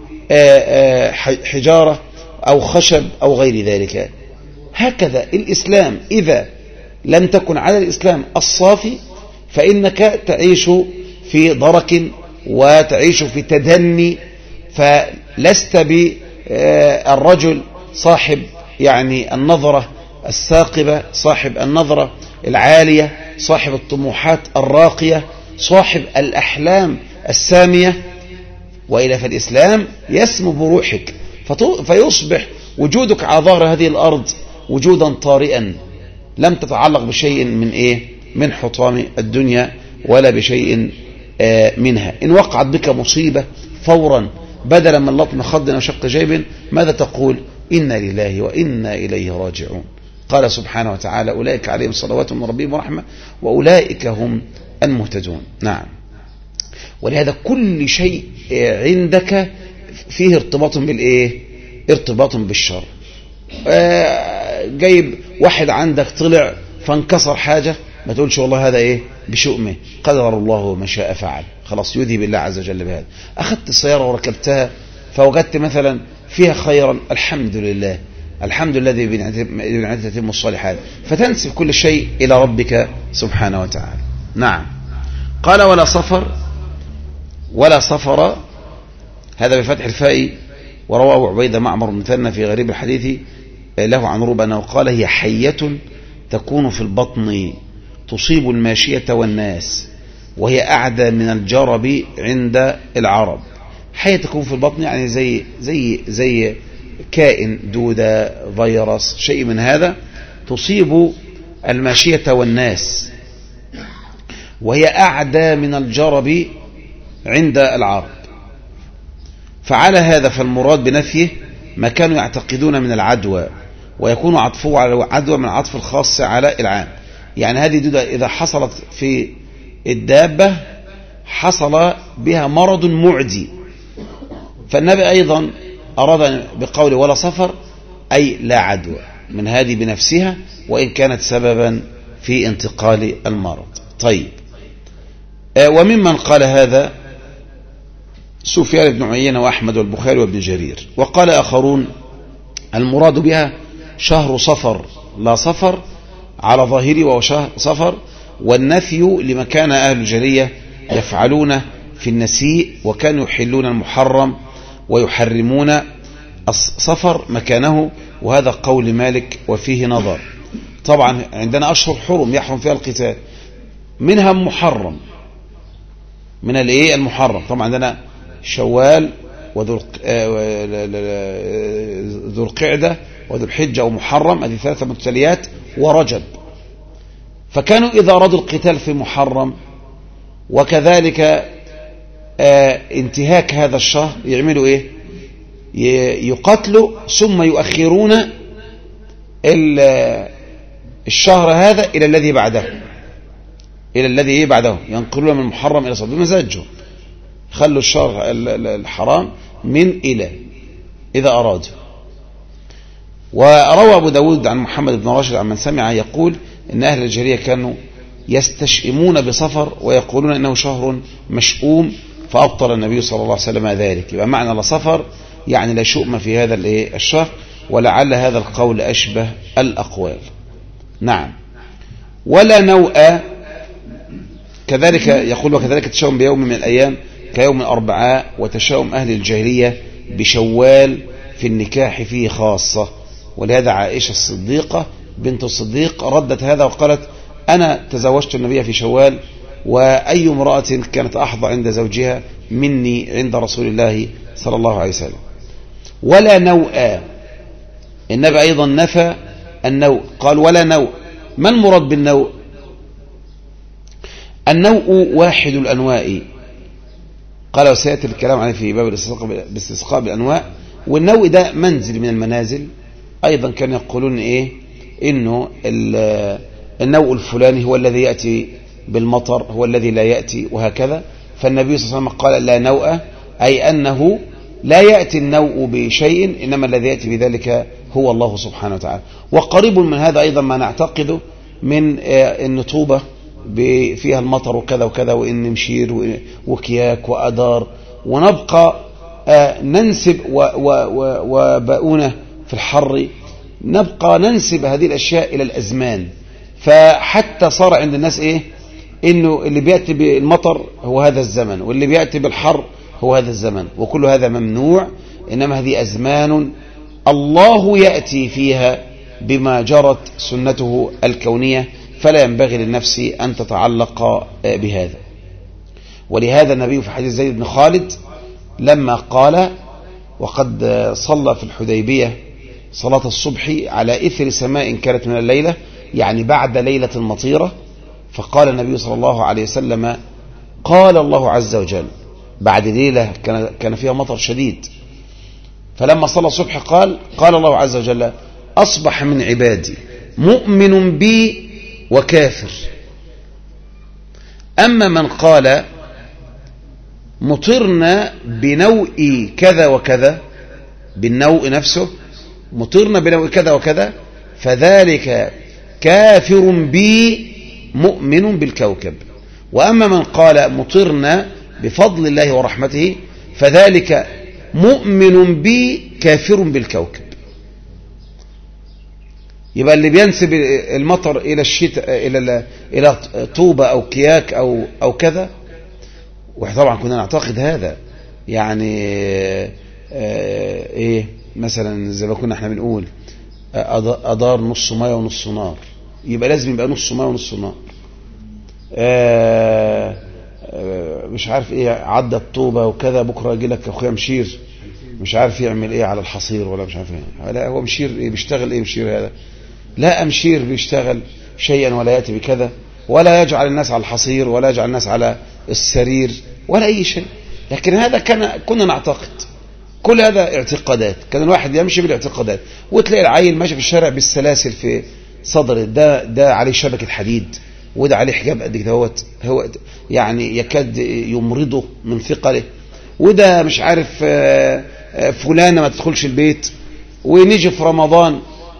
بحجارة أو خشب أو غير ذلك. هكذا الإسلام إذا لم تكن على الإسلام الصافي فإنك تعيش في ضرك وتعيش في تدني، فلست بالرجل صاحب يعني النظرة الثاقبة، صاحب النظرة العالية، صاحب الطموحات الراقية، صاحب الأحلام السامية. وإلى فالإسلام يسمو بروحك، فيصبح وجودك على ظهر هذه الأرض وجودا طارئا، لم تتعلق بشيء من حطام الدنيا ولا بشيء منها. إن وقعت بك مصيبة فورا بدلا من لطم خد وشق جيب ماذا تقول؟ إنا لله وإنا إليه راجعون. قال سبحانه وتعالى أولئك عليهم صلوات من ربهم ورحمة وأولئك هم المهتدون. نعم. ولهذا كل شيء عندك فيه ارتباط ارتباط بالشر. جايب واحد عندك طلع فانكسر حاجة، ما تقولش والله هذا بشؤمه، قدر الله ما شاء فعل، خلاص يذهب بالله عز وجل بهذا. أخذت السيارة وركبتها فوجدت مثلا فيها خيرا، الحمد لله، الحمد لله الذي بنعمته تتم الصالحات، فتنسب كل شيء إلى ربك سبحانه وتعالى. نعم. قال ولا صفر، هذا بفتح الفاء. ورواه عبيدة معمر مثنى في غريب الحديث له عن روبة أنه قال هي حية تكون في البطن تصيب الماشية والناس وهي أعدى من الجرب عند العرب. حية تكون في البطن يعني زي كائن، دودة، فيروس، شيء من هذا، تصيب الماشية والناس وهي أعدى من الجرب عند العرب. فعلى هذا فالمراد بنفيه ما كانوا يعتقدون من العدوى، ويكون عطفه على العدوى من عطف الخاص على العام. يعني هذه دودة إذا حصلت في الدابة حصل بها مرض معدي، فالنبي أيضا أراد بقوله ولا صفر أي لا عدوى من هذه بنفسها وإن كانت سببا في انتقال المرض. طيب. وممن قال هذا سفيان بن عيينة وأحمد والبخاري وابن جرير. وقال آخرون المراد بها شهر صفر، لا صفر على ظاهره وهو شهر صفر، والنفي لما كان أهل الجاهلية يفعلون في النسيء، وكانوا يحلون المحرم ويحرمون الصفر مكانه، وهذا قول مالك وفيه نظر. طبعا عندنا أشهر حرم يحرم فيها القتال، منها محرم، من المحرم. طبعا عندنا شوال وذو القعدة وذو الحجة ومحرم، هذه 3 متتاليات، ورجب. فكانوا إذا أرادوا القتال في محرم وكذلك انتهاك هذا الشهر يعملوا يقتلوا ثم يؤخرون الشهر هذا إلى الذي بعده. إلى الذي بعده، ينقلون من المحرم إلى صحيح بمزاجهم، خلوا الشرع الحرام من إلى إذا أرادوا. وروى أبو داود عن محمد بن راشد عن من سمع يقول إن أهل الجاهلية كانوا يستشئمون بصفر ويقولون إنه شهر مشؤوم، فأبطل النبي صلى الله عليه وسلم ذلك. يبقى معنى لا صفر يعني لا شؤم في هذا الشهر، ولعل هذا القول أشبه الأقوال. نعم. ولا نوء كذلك يقول وكذلك التشاؤم بيوم من الأيام كيوم الأربعاء، وتشاؤم أهل الجاهلية بشوال في النكاح فيه خاصة. ولهذا عائشة الصديقة بنت الصديق ردت هذا وقالت أنا تزوجت النبي في شوال، وأي امرأة كانت أحظى عند زوجها مني عند رسول الله صلى الله عليه وسلم. ولا نوء، النبي أيضا نفى النوء، قال ولا نوء. ما المراد بالنوء؟ النوء واحد الأنواء، قال وسيأتي الكلام عليه في باب الاستسقاء بالأنواع. والنوء ده منزل من المنازل. أيضا كانوا يقولون إنه النوء الفلاني هو الذي يأتي بالمطر، هو الذي لا يأتي، وهكذا. فالنبي صلى الله عليه وسلم قال لا نوء، أي أنه لا يأتي النوء بشيء، إنما الذي يأتي بذلك هو الله سبحانه وتعالى. وقريب من هذا أيضا ما نعتقده من النطوبة فيها المطر وكذا وكذا، وإن مشير وكياك وأدار، ونبقى ننسب وباؤونة في الحر، نبقى ننسب هذه الأشياء إلى الأزمان. فحتى صار عند الناس إنه اللي بيأتي بالمطر هو هذا الزمن، واللي بيأتي بالحر هو هذا الزمن، وكل هذا ممنوع. إنما هذه أزمان الله يأتي فيها بما جرت سنته الكونية، فلا ينبغي للنفس أن تتعلق بهذا. ولهذا النبي في حديث زيد بن خالد لما قال وقد صلى في الحديبية صلاة الصبح على إثر سماء كانت من الليلة، يعني بعد ليلة مطيرة، فقال النبي صلى الله عليه وسلم قال الله عز وجل بعد ليلة كان فيها مطر شديد، فلما صلى الصبح قال الله عز وجل أصبح من عبادي مؤمن بي وكافر. أما من قال مطرنا بنوء كذا وكذا، بالنوء نفسه مطرنا بنوء كذا وكذا، فذلك كافر بي مؤمن بالكوكب. وأما من قال مطرنا بفضل الله ورحمته، فذلك مؤمن بي كافر بالكوكب. يبقى اللي بينسب المطر إلى الشتاء إلى طوبة أو كياك أو كذا، وطبعا كنا نعتقد هذا، يعني مثلا زي ما كنا احنا بنقول أدار نص ماء ونص نار، يبقى لازم يبقى نص ماء ونص نار. مش عارف عدى الطوبة وكذا، بكرة يجي لك أخويا مشير مش عارف يعمل على الحصير، ولا مش عارف لا هو مشير بيشتغل مشير هذا؟ لا، مشير بيشتغل شيئا ولا يأتي بكذا، ولا يجعل الناس على الحصير، ولا يجعل الناس على السرير، ولا أي شيء. لكن هذا كنا نعتقد، كل هذا اعتقادات، كان الواحد يمشي بالاعتقادات، وتلاقي العيل ماشي في الشارع بالسلاسل في صدره، ده عليه شبكة حديد، وده عليه حجاب قد كده، هو يعني يكاد يمرضه من ثقله، وده مش عارف فلانة ما تدخلش البيت. ونيجي في رمضان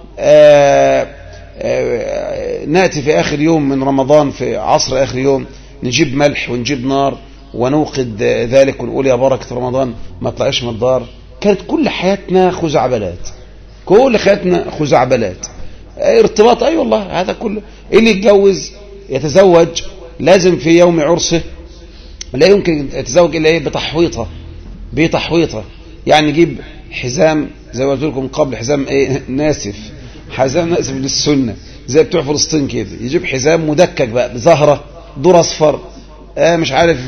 نأتي في آخر يوم من رمضان، في عصر آخر يوم، نجيب ملح ونجيب نار ونوقد ذلك ونقول يا بركة رمضان ما طلعش من الدار. كانت كل حياتنا خزعبلات، كل حياتنا خزعبلات، ارتباط. أي والله هذا كله. اللي يتجوز يتزوج لازم في يوم عرسه، لا يمكن يتزوج إلا بتحويطة، يعني يجيب حزام زي ما قلت لكم قبل، حزام ناسف، حزام ناسف للسنة زي بتوع فلسطين كده، يجيب حزام مدكك بقى بزهرة دور اصفر، مش عارف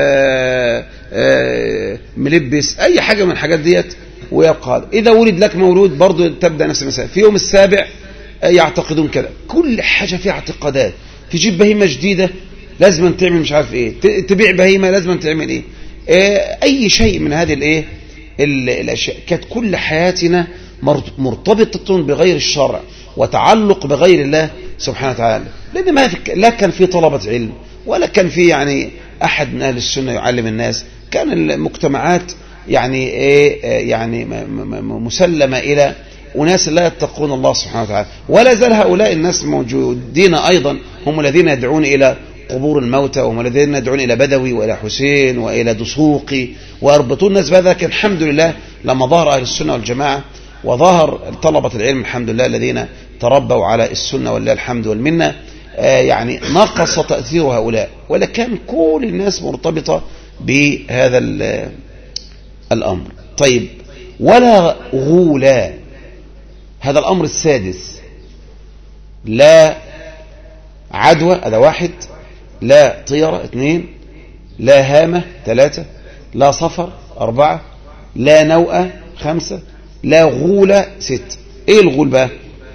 ملبس اي حاجة من الحاجات ديت، ويبقى اذا ولد لك مولود برضو تبدأ نفس المسائل. في يوم السابع يعتقدون كده، كل حاجة فيها اعتقادات. تجيب بهيمة جديدة لازم تعمل مش عارف تبيع بهيمة لازم تعمل اي شيء من هذه الاشياء. كانت كل حياتنا مرتبطة بغير الشرع وتعلق بغير الله سبحانه وتعالى، لأن لا كان في طلبة علم ولا كان في يعني أحد من أهل السنة يعلم الناس. كان المجتمعات يعني يعني مسلمة إلى أناس لا يتقون الله سبحانه وتعالى. ولا زال هؤلاء الناس موجودين أيضا، هم الذين يدعون إلى قبور الموتى، وهم الذين يدعون إلى بدوي وإلى حسين وإلى دسوقي ويربطون الناس بهذا. لكن الحمد لله لما ظهر أهل السنة والجماعة وظهر طلبة العلم الحمد لله الذين تربوا على السنة ولله الحمد والمنة، يعني نقص تأثير هؤلاء، ولا كان كل الناس مرتبطة بهذا الأمر. طيب، ولا غولا، هذا الأمر السادس. لا عدوى، هذا واحد. لا طيرة، اثنين. لا هامة، ثلاثة. لا صفر، أربعة. لا نوء، خمسة. لا غولة، ست. ايه الغول بقى؟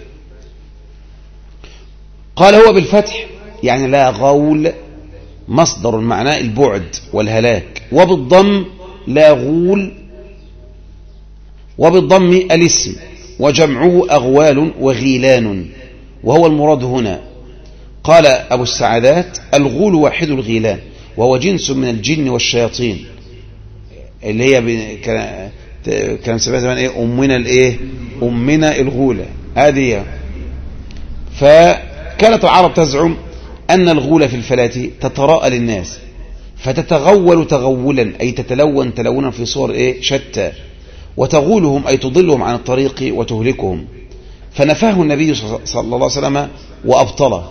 قال هو بالفتح يعني لا غول، مصدر معناه البعد والهلاك، وبالضم لا غول، وبالضم الاسم، وجمعه أغوال وغيلان، وهو المراد هنا. قال أبو السعادات الغول واحد الغيلان، وهو جنس من الجن والشياطين، اللي هي كان سماها زمان ايه؟ أمنا الغولة هذه. فكانت العرب تزعم أن الغولة في الفلاة تتراءى للناس فتتغول تغولا، أي تتلون تلونا في صور شتى، وتغولهم أي تضلهم عن الطريق وتهلكهم. فنفاه النبي صلى الله عليه وسلم وأبطله.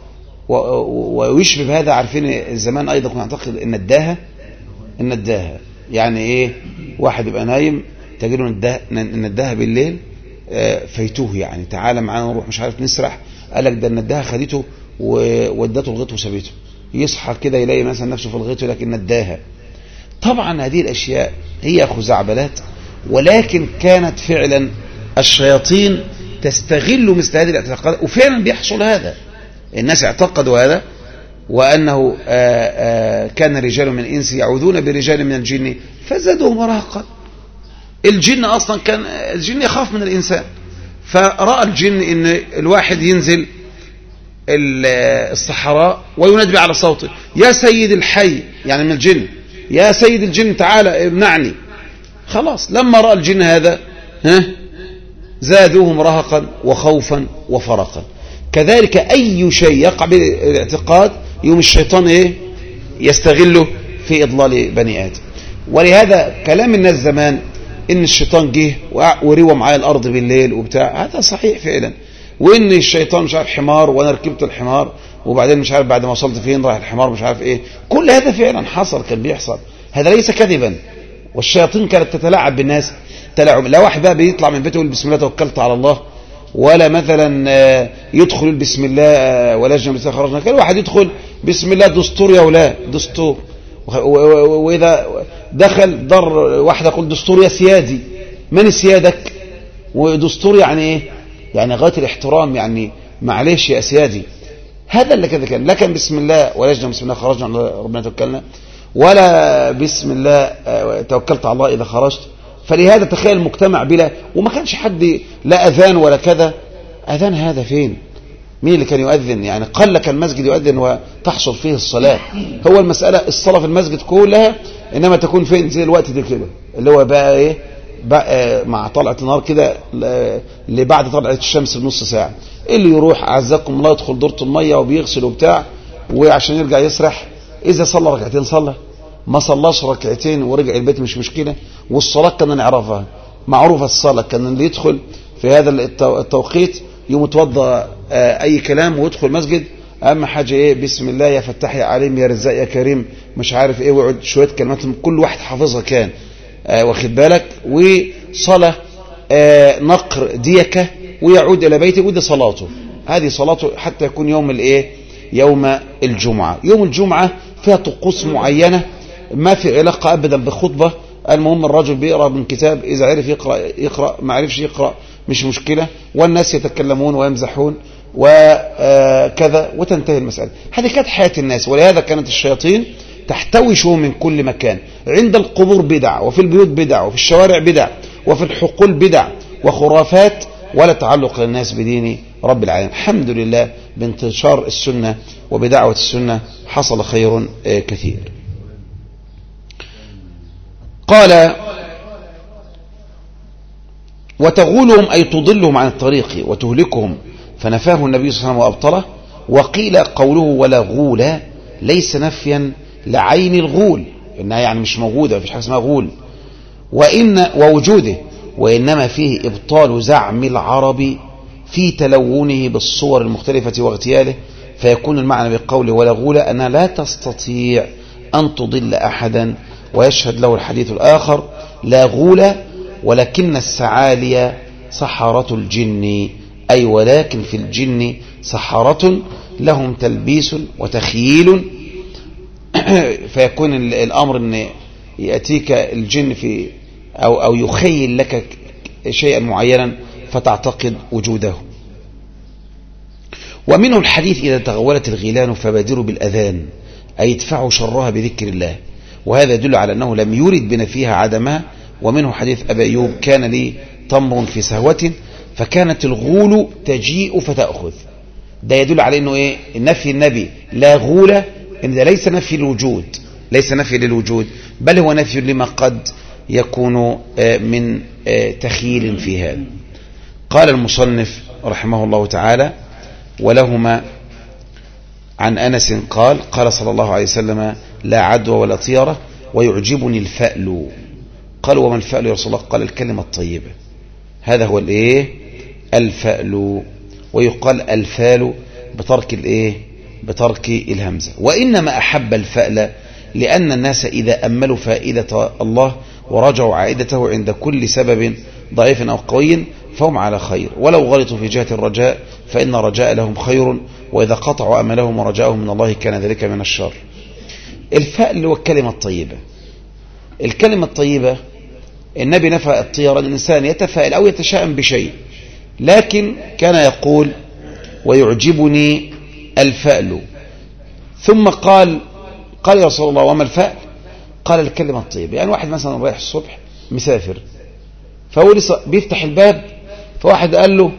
ويشبه هذا، عارفين الزمان أيضا كنا نعتقد النداهة يعني إيه؟ واحد يبقى نايم تجيله النداهة بالليل فيتوه، يعني تعالى معانا نروح مش عارف نسرح، قالك ده النداهة خدته وودته الغيط وسابته، يصحى كده يلاقي مثلا نفسه في الغيط لكن نداهة. طبعا هذه الأشياء هي خزعبلات، ولكن كانت فعلا الشياطين تستغل مثل هذه الاعتقادات، وفعلا بيحصل هذا. الناس اعتقدوا هذا، وأنه كان رجال من الإنس يعوذون برجال من الجن فزادوهم رهقا. الجن أصلا كان الجن يخاف من الإنسان، فرأى الجن إن الواحد ينزل الصحراء وينادي على صوته يا سيد الحي، يعني من الجن، يا سيد الجن تعالى امنعني. خلاص لما رأى الجن هذا زادوهم رهقا وخوفا وفرقا. كذلك أي شيء يقع بالاعتقاد يوم الشيطان يستغله في إضلال بني آدم. ولهذا كلام الناس زمان إن الشيطان جه وروى معايا الأرض بالليل وبتاع، هذا صحيح فعلا. وإن الشيطان مش عارف حمار وأنا ركبت الحمار وبعدين مش عارف بعد ما وصلت فين راح الحمار مش عارف إيه، كل هذا فعلا حصل، كان بيحصل، هذا ليس كذبا. والشياطين كانت تتلاعب بالناس تلاعب. لا واحد بقى بيطلع من بيته يقول بسم الله توكلت على الله، ولا مثلا يدخل بسم الله ولجنا بسم الله خرجنا. كان واحد يدخل بسم الله دستور يا ولا دستور، وإذا دخل ضر واحد يقول دستور يا سيادي، من سيادك؟ ودستور يعني ايه؟ يعني غاية الاحترام، يعني معلش يا سيادي. هذا اللي كده كان. لكن بسم الله ولجنا بسم الله خرجنا ربنا توكلنا، ولا بسم الله توكلت على الله إذا خرجت. فلهذا تخيل المجتمع بلا، وما كانش حد لا أذان ولا كذا. أذان هذا فين؟ مين اللي كان يؤذن؟ يعني قل كان المسجد يؤذن وتحصل فيه الصلاة. هو المسألة الصلاة في المسجد كلها إنما تكون فين؟ زي الوقت ده كده اللي هو بقى إيه؟ بقى مع طلعة النهار كده اللي بعد طلعة الشمس بنص ساعة، اللي يروح أعزكم الله يدخل دورة المية وبيغسل وبتاع وعشان يرجع يسرح. إذا صلى ركعتين صلى، ما صلاش ركعتين ورجع البيت مش مشكلة. والصلاة كنا نعرفها معروفة. الصلاة كان اللي يدخل في هذا التوقيت يوم يتوضى أي كلام ويدخل مسجد، أهم حاجة إيه؟ بسم الله يا فتاح يا عليم يا رزاق يا كريم مش عارف إيه، ويقعد شوية كلمات كل واحد حافظها كان واخد بالك. وصلاة نقر ديكة ويعود إلى بيته، ودي صلاته. هذه صلاته حتى يكون يوم يوم الجمعة. يوم الجمعة فيها طقوس معينة ما في علاقة أبدا بخطبة. المهم الرجل بيقرأ من كتاب، إذا عرف يقرأ ما عرفش يقرأ مش مشكلة، والناس يتكلمون ويمزحون وكذا وتنتهي المسألة. هذه كانت حياة الناس. ولهذا كانت الشياطين تحتوشهم من كل مكان. عند القبور بدع، وفي البيوت بدع، وفي الشوارع بدع، وفي الحقول بدع وخرافات، ولا تعلق للناس بدين رب العالمين. الحمد لله بانتشار السنة وبدعوة السنة حصل خير كثير. قال وتغولهم أي تضلهم عن الطريق وتهلكهم، فنفاه النبي صلى الله عليه وسلم وأبطله. وقيل قوله ولا غول ليس نفيا لعين الغول، إنها يعني مش موجودة، مفيش حاجة اسمها غول ووجوده، وإنما فيه إبطال زعم العرب في تلونه بالصور المختلفة واغتياله، فيكون المعنى بقوله ولا غول أنها لا تستطيع أن تضل أحدا. ويشهد له الحديث الآخر لا غول ولكن السعالي سحرة الجن، أي ولكن في الجن سحرة لهم تلبيس وتخييل. فيكون الأمر أن يأتيك الجن في أو يخيل لك شيئا معينا فتعتقد وجوده. ومنه الحديث إذا تغولت الغيلان فبادروا بالأذان، أي يدفعوا شرها بذكر الله، وهذا يدل على أنه لم يرد بنفيها عدمها. ومنه حديث أبي أيوب كان لي تمر في سهوة فكانت الغول تجيء فتأخذ، ده يدل على أنه إيه؟ نفي النبي لا غول، إن ده ليس نفي الوجود، ليس نفي للوجود، بل هو نفي لما قد يكون من تخيل في هذا. قال المصنف رحمه الله تعالى ولهما عن أنس قال قال صلى الله عليه وسلم لا عدوى ولا طيرة ويعجبني الفأل. قالوا وما الفأل يا رسول الله؟ قال الكلمة الطيبة، هذا هو الايه الفأل، ويقال الفال بترك الايه بترك الهمزة. وإنما أحب الفأل لأن الناس إذا أملوا فائدة الله ورجعوا عائدته عند كل سبب ضعيف أو قوي فهم على خير، ولو غلطوا في جهة الرجاء فإن رجاء لهم خير، وإذا قطعوا أملهم ورجاءهم من الله كان ذلك من الشر. الفأل هو الكلمة الطيبة. الكلمة الطيبة النبي نفى الطيرة، الإنسان يتفائل أو يتشائم بشيء، لكن كان يقول ويعجبني الفأل. ثم قال يا رسول الله وما الفأل؟ قال الكلمة الطيبة. يعني واحد مثلا رايح الصبح مسافر، فهو لسه بيفتح الباب، فواحد قال له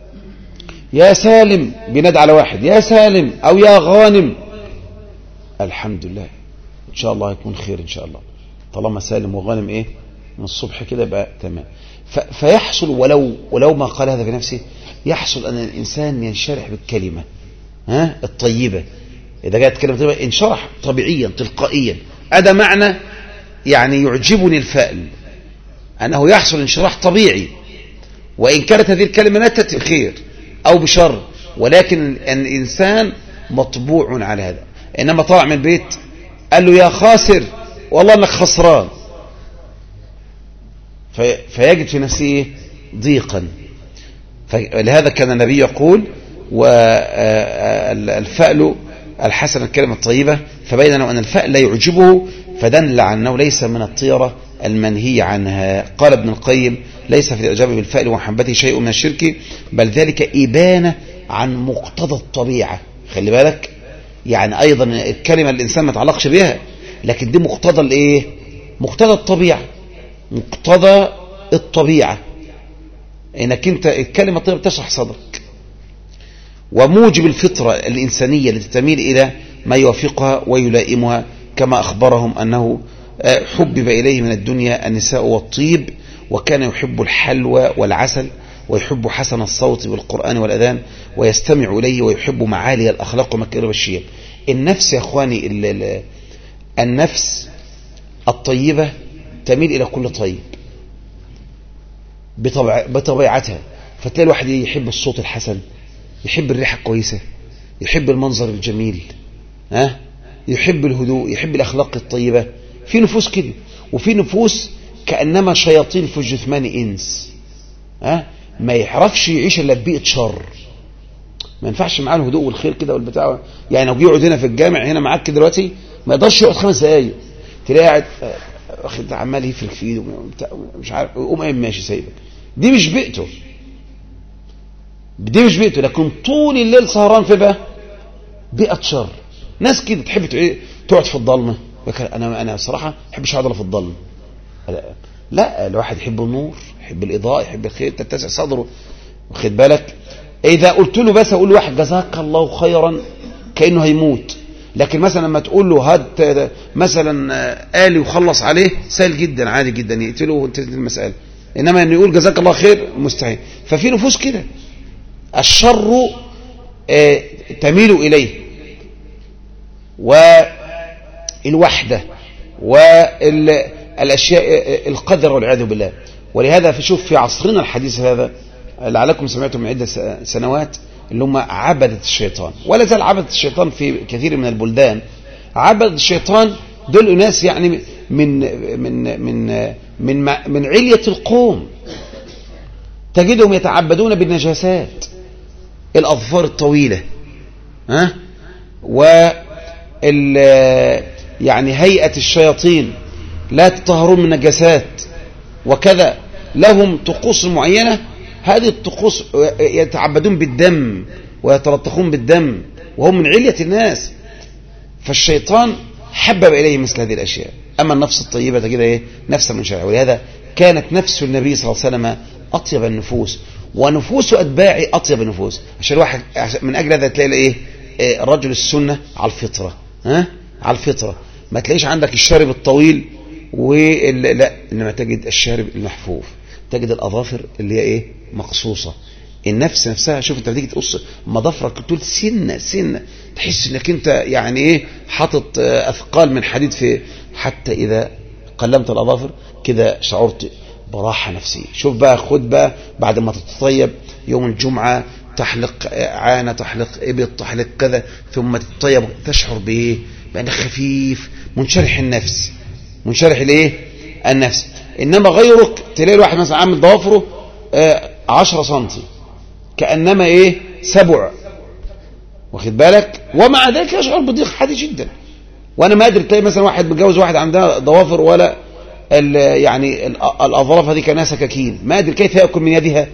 يا سالم، بينادي على واحد يا سالم أو يا غانم، الحمد لله إن شاء الله يكون خير إن شاء الله، طالما سالم وغانم إيه من الصبح كده يبقى تمام. فيحصل ولو ما قال هذا في نفسه، يحصل أن الإنسان ينشرح بالكلمة الطيبة. إذا جاءت كلمة طيبة انشرح طبيعيا تلقائيا. هذا معنى يعني يعجبني الفأل، أنه يحصل انشراح طبيعي، وإن كانت هذه الكلمة لا تأتي بخير أو بشر، ولكن الإنسان مطبوع على هذا. إنما طلع من البيت قال له يا خاسر والله أنك خسران، فيجد في نفسه ضيقا. فلهذا كان النبي يقول والفأل الحسن الكلمة الطيبة، فبين أن الفأل لا يعجبه، فدل على أنه ليس من الطيرة المنهي عنها. قال ابن القيم ليس في الإعجاب بالفأل ومحبته شيء من الشرك، بل ذلك إبانة عن مقتضى الطبيعة. خلي بالك، يعني أيضا الكلمة الإنسان ما تعلقش بها، لكن دي مقتضى الإيه؟ مقتضى الطبيعة، مقتضى الطبيعة، إنك أنت الكلمة الطيبة تشرح صدرك، وموجب الفطرة الإنسانية التي تميل إلى ما يوافقها ويلائمها، كما أخبرهم أنه حبب إليه من الدنيا النساء والطيب، وكان يحب الحلوى والعسل، ويحب حسن الصوت بالقرآن والأذان، ويستمع إليه، ويحب معالي الأخلاق ومكارم الشيم. النفس يا أخواني، النفس الطيبة تميل إلى كل طيب بطبيعتها. فتلاقي الواحد يحب الصوت الحسن، يحب الريحة الكويسة، يحب المنظر الجميل، يحب الهدوء، يحب الأخلاق الطيبة. في نفوس كده، وفي نفوس كأنما شياطين في الجثمان إنس، ما يعرفش يعيش إلا ببيئة شر، ما ينفعش معاه الهدوء والخير كده والبتاع. يعني لو بيقعد هنا في الجامع هنا معاك كده دلوقتي، ما يقدرش يقعد 5 دقايق، تلاقي قاعد واخد عمال يفرك في ايده مش عارف، يقوم قايم ماشي سايبك. دي مش بيئته، لكن طول الليل سهران في بقى بيئة شر. ناس كده تحب تقعد في الضلمة. انا بصراحة ما بحبش اقعد في الضلمة. لا، الواحد يحب النور، يحب الإضاءة، يحب الخير، تتسع صدره، واخد بالك. إذا قلت له بس أقول واحد جزاك الله خيرا كأنه هيموت، لكن مثلا لما تقول له هات مثلا آلي وخلص عليه سهل جدا عادي جدا يقتله وانتهت المسألة. إنما أن يقول جزاك الله خير مستحيل. ففي نفوس كده الشر تميل إليه، والوحدة والأشياء القدر والعياذ بالله. ولهذا شوف في عصرنا الحديث هذا لعلكم سمعتم من عدة سنوات اللي هم عبدة الشيطان، ولا زال عبدة الشيطان في كثير من البلدان. عبدة الشيطان دول ناس يعني من علية القوم، تجدهم يتعبدون بالنجاسات، الأظفار الطويلة، يعني هيئة الشياطين لا تطهرون من نجاسات وكذا. لهم طقوس معينة، هذه الطقوس يتعبدون بالدم ويتلطخون بالدم وهم من علية الناس. فالشيطان حبب إليه مثل هذه الأشياء. أما النفس الطيبة تجدها نفسا من شرع. ولهذا كانت نفس النبي صلى الله عليه وسلم أطيب النفوس، ونفوس أتباعه أطيب النفوس. عشان واحد من أجل هذا تلاقي رجل السنة على الفطرة، على الفطرة. ما تلاقيش عندك الشارب الطويل لا، إنما تجد الشارب المحفوف، تجد الأظافر اللي هي مقصوصة. النفس نفسها، شوف انت بتيجي تقص مضافرك تقول سنة تحس انك انت يعني حاطط اثقال من حديد في، حتى اذا قلمت الاظافر كده شعرت براحة نفسية. شوف بقى، خد بقى بعد ما تتطيب يوم الجمعة، تحلق عانة، تحلق ابط، تحلق كذا، ثم تتطيب تشعر بأنك خفيف منشرح النفس، منشرح النفس. انما غيرك تلاقي الواحد مثلا عامل ضوافره 10 سنتي كأنما سبع، واخد بالك، ومع ذلك يشعر بضيق حادي جدا. وانا ما ادري، تلاقي مثلا واحد متجوز واحد عندها ضوافر ولا يعني الاظراف هذه كانها سكاكين، ما ادري كيف ياكل من يدها،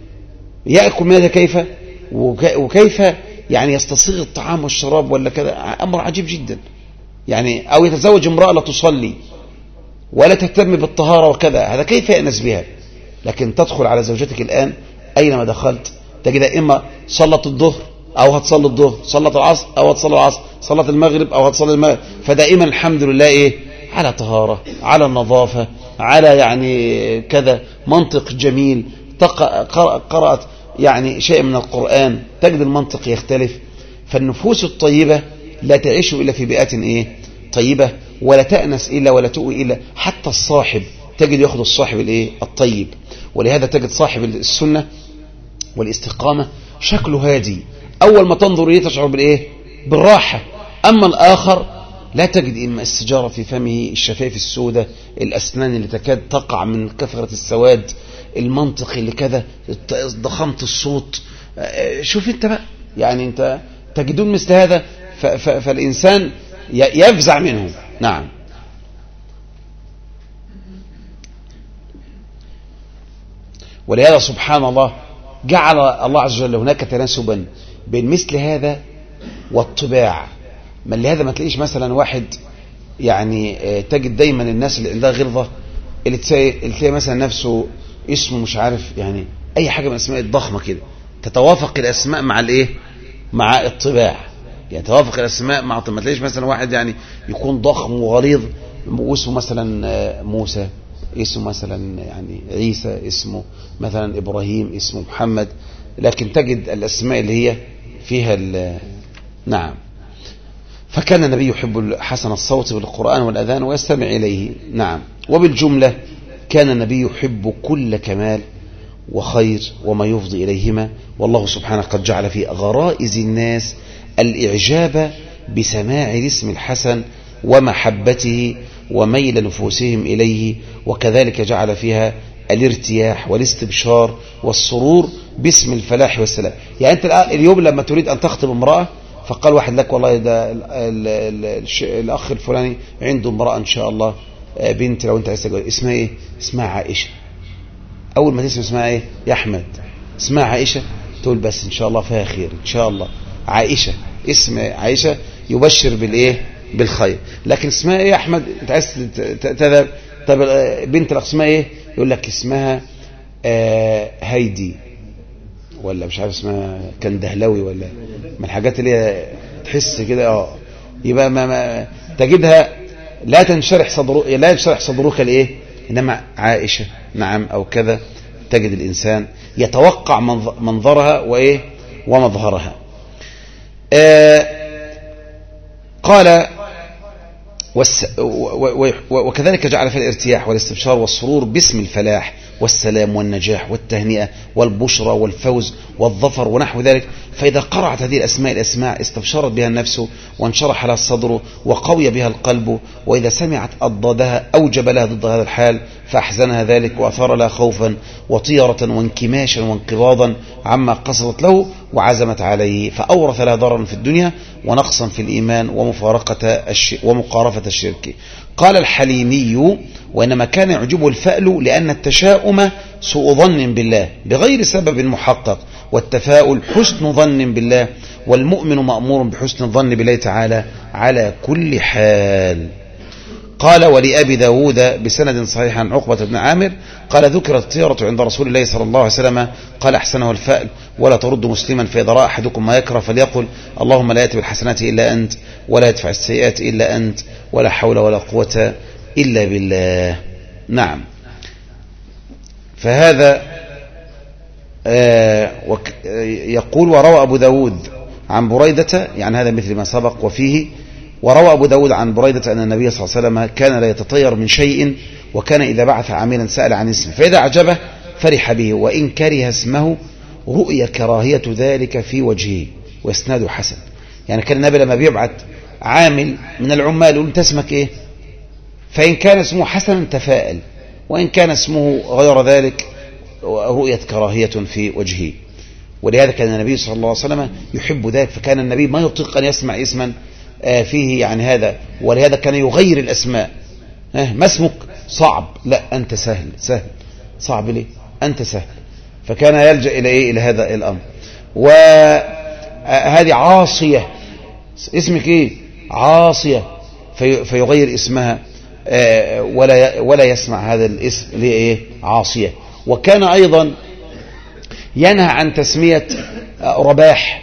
كيف وكيف يعني يستصيغ الطعام والشراب ولا كذا. امر عجيب جدا يعني. او يتزوج امرأة لا تصلي ولا تهتم بالطهارة وكذا، هذا كيف يأنس بها؟ لكن تدخل على زوجتك الآن أينما دخلت تجد إما صلت الظهر أو هتصلي الظهر، صلت العصر أو هتصلي العصر، صلت المغرب أو هتصلي المغرب. فدائما الحمد لله على طهارة، على النظافة، على يعني كذا منطق جميل. قرأت يعني شيء من القرآن تجد المنطق يختلف. فالنفوس الطيبة لا تعيش إلا في بيئات طيبة، ولا تأنس إلا ولا تؤوي إلا. حتى الصاحب تجد يأخذ الصاحب الطيب. ولهذا تجد صاحب السنة والاستقامة شكله هادي، أول ما تنظر إليه تشعر بالراحة. أما الآخر لا تجد إما السجارة في فمه، الشفايف السوداء، الأسنان اللي تكاد تقع من كثرة السواد، المنطق اللي كذا، ضخامة الصوت. شوف انت بقى يعني، انت تجدون مثل هذا فالإنسان يفزع منه. نعم. ولهذا سبحان الله جعل الله عز وجل هناك تناسبا بين مثل هذا والطباع. من لهذا ما تلاقيش مثلا واحد يعني تجد دايما الناس اللي عندها غلظة اللي تلاقي مثلا نفسه اسمه مش عارف يعني اي حاجة من الاسماء الضخمة كده، تتوافق الاسماء مع مع الطباع. يعني توافق الاسماء مع ما تلاقيش مثلا واحد يعني يكون ضخم وغليظ واسمه مثلا موسى، اسمه مثلا يعني عيسى، اسمه مثلا ابراهيم، اسمه محمد، لكن تجد الاسماء اللي هي فيها نعم. فكان النبي يحب حسن الصوت بالقرآن والأذان ويستمع إليه. نعم. وبالجملة كان النبي يحب كل كمال وخير وما يفضي إليهما. والله سبحانه قد جعل في غرائز الناس الإعجاب بسماع الاسم الحسن ومحبته وميل نفوسهم إليه، وكذلك جعل فيها الارتياح والاستبشار والسرور باسم الفلاح والسلام. يعني أنت اليوم لما تريد أن تخطب امرأة فقال واحد لك والله ده الأخ الفلاني عنده امرأة إن شاء الله بنت، لو أنت عايز تجوز اسمها إيه؟ اسمها عائشة. أول ما تسمع اسمها إيه يا أحمد؟ اسمها عائشة، تقول بس إن شاء الله فيها خير إن شاء الله. عائشة، اسم عائشة يبشر بالخير. لكن اسمها إيه يا أحمد؟ أنت عايز تذهب، طب بنت الأخ اسمها إيه؟ يقول لك اسمها هيدي. ولا مش عارف اسمها كندهلوي، ولا من الحاجات اللي هي تحس كده يبقى ما تجدها لا تنشرح صدرك الايه، انما عائشة نعم او كذا، تجد الانسان يتوقع منظرها وايه ومظهرها. قال وكذلك جعل في الارتياح والاستبشار والسرور باسم الفلاح والسلام والنجاح والتهنئة والبشرى والفوز والظفر ونحو ذلك. فإذا قرأت هذه الأسماء استبشرت بها النفس وانشرح لها الصدر وقوي بها القلب، وإذا سمعت أضدادها أوجب لها ضد هذا الحال فأحزنها ذلك وأثار لها خوفا وطيرة وانكماشا وانقباضا عما قصدت له وعزمت عليه، فأورث لها ضررا في الدنيا ونقصا في الإيمان ومقارفة الشرك. قال الحليمي وإنما كان يعجبه الفأل لأن التشاؤم سوء ظن بالله بغير سبب محقق، والتفاؤل حسن ظن بالله، والمؤمن مأمور بحسن الظن بالله تعالى على كل حال. قال ولأبي داود بسند صحيح عن عقبة بن عامر قال ذكرت الطيرة عند رسول الله صلى الله عليه وسلم قال أحسنه الفأل ولا ترد مسلما، فإذا رأى أحدكم ما يكره فليقل اللهم لا يأتي بالحسنات إلا أنت ولا يدفع السيئات إلا أنت ولا حول ولا قوة إلا بالله. نعم. فهذا يقول وروى أبو داود عن بريدة، يعني هذا مثل ما سبق وفيه، وروى أبو داود عن بريدة أن النبي صلى الله عليه وسلم كان لا يتطير من شيء، وكان إذا بعث عاملا سأل عن اسمه فإذا أعجبه فرح به، وإن كره اسمه رؤية كراهية ذلك في وجهه، وإسناد حسن. يعني كان النبي لما بيبعث عامل من العمال يقول انت اسمك ايه، فإن كان اسمه حسنا تفاءل، وإن كان اسمه غير ذلك رؤية كراهية في وجهه. ولهذا كان النبي صلى الله عليه وسلم يحب ذلك، فكان النبي ما يطيق أن يسمع اسما فيه يعني هذا، ولهذا كان يغير الأسماء. ما اسمك؟ صعب، لا أنت سهل. صعب ليه؟ أنت سهل. فكان يلجأ إلى إيه؟ إلى هذا الأمر. وهذه عاصية، اسمك إيه؟ عاصية، فيغير اسمها ولا يسمع هذا الاسم لإيه؟ عاصية. وكان أيضا ينهى عن تسمية رباح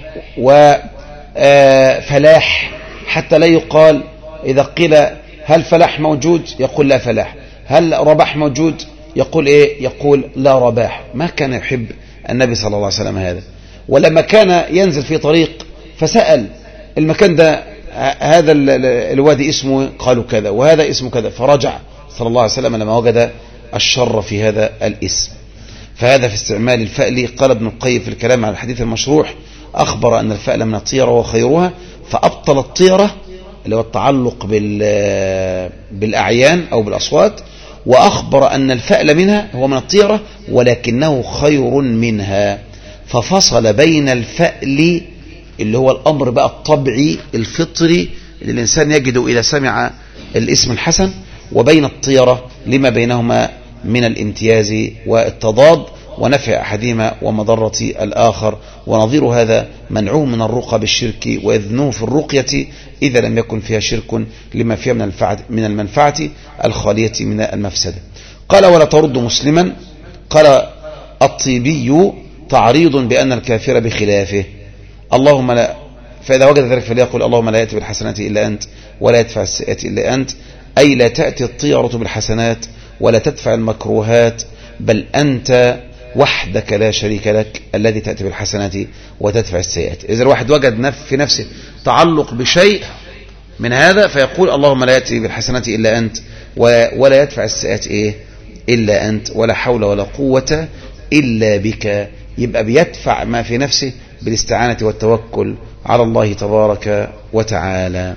وفلاح، حتى لا يقال إذا قيل هل فلاح موجود يقول لا فلاح، هل رباح موجود يقول إيه؟ يقول لا رباح. ما كان يحب النبي صلى الله عليه وسلم هذا. ولما كان ينزل في طريق فسأل المكان ده هذا الوادي اسمه، قالوا كذا، وهذا اسمه كذا، فرجع صلى الله عليه وسلم لما وجد الشر في هذا الاسم. فهذا في استعمال الفأل. قال ابن القيم في الكلام على الحديث المشروح أخبر أن الفأل من الطيرة وخيرها، فأبطل الطيرة اللي هو التعلق بالأعيان أو بالأصوات، وأخبر أن الفأل منها هو من الطيرة ولكنه خير منها، ففصل بين الفأل اللي هو الأمر بقى الطبيعي الفطري اللي الإنسان يجده إذا سمع الاسم الحسن، وبين الطيرة لما بينهما من الامتياز والتضاد ونفع أحدهما ومضرة الآخر. ونظير هذا منعوه من الرقى بالشرك وإذنه في الرقية إذا لم يكن فيها شرك لما فيها من المنفعة الخالية من المفسدة. قال ولا ترد مسلما. قال الطيبي تعريض بأن الكافر بخلافه. اللهم لا، فإذا وجد ذلك فليقل اللهم لا يأتي بالحسنات إلا أنت ولا يدفع السيئات إلا أنت، أي لا تأتي الطيرة بالحسنات ولا تدفع المكروهات، بل أنت وحدك لا شريك لك الذي تأتي بالحسنات وتدفع السيئات. إذا الواحد وجد في نفسه تعلق بشيء من هذا فيقول اللهم لا يأتي بالحسنات إلا أنت ولا يدفع السيئات إلا أنت ولا حول ولا قوة إلا بك. يبقى بيدفع ما في نفسه بالاستعانة والتوكل على الله تبارك وتعالى.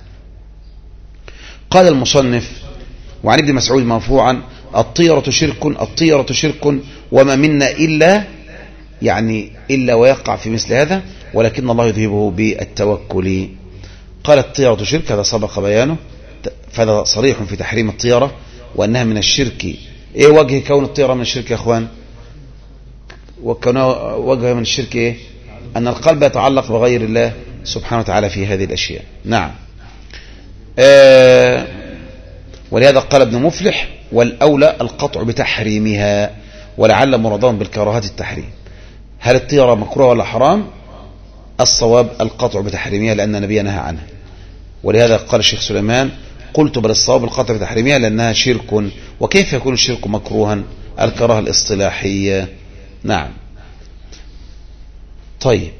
قال المصنف وعن ابن مسعود مرفوعا الطيرة شرك وما منا إلا ويقع في مثل هذا، ولكن الله يذهبه بالتوكل. قال الطيرة شرك، هذا سبق بيانه، فهذا صريح في تحريم الطيرة وأنها من الشرك. إيه وجه كون الطيرة من الشرك يا أخوان؟ وجه من الشرك إيه؟ أن القلب يتعلق بغير الله سبحانه وتعالى في هذه الأشياء. نعم. ولهذا قال ابن مفلح والأولى القطع بتحريمها، ولعل مرادهم بالكراهات التحريم. هل الطيرة مكروه ولا حرام؟ الصواب القطع بتحريمها لأن النبي نهى عنها، ولهذا قال الشيخ سليمان قلت بل الصواب القطع بتحريمها لأنها شرك. وكيف يكون الشرك مكروها؟ الكراهة الاصطلاحية. نعم. طيب،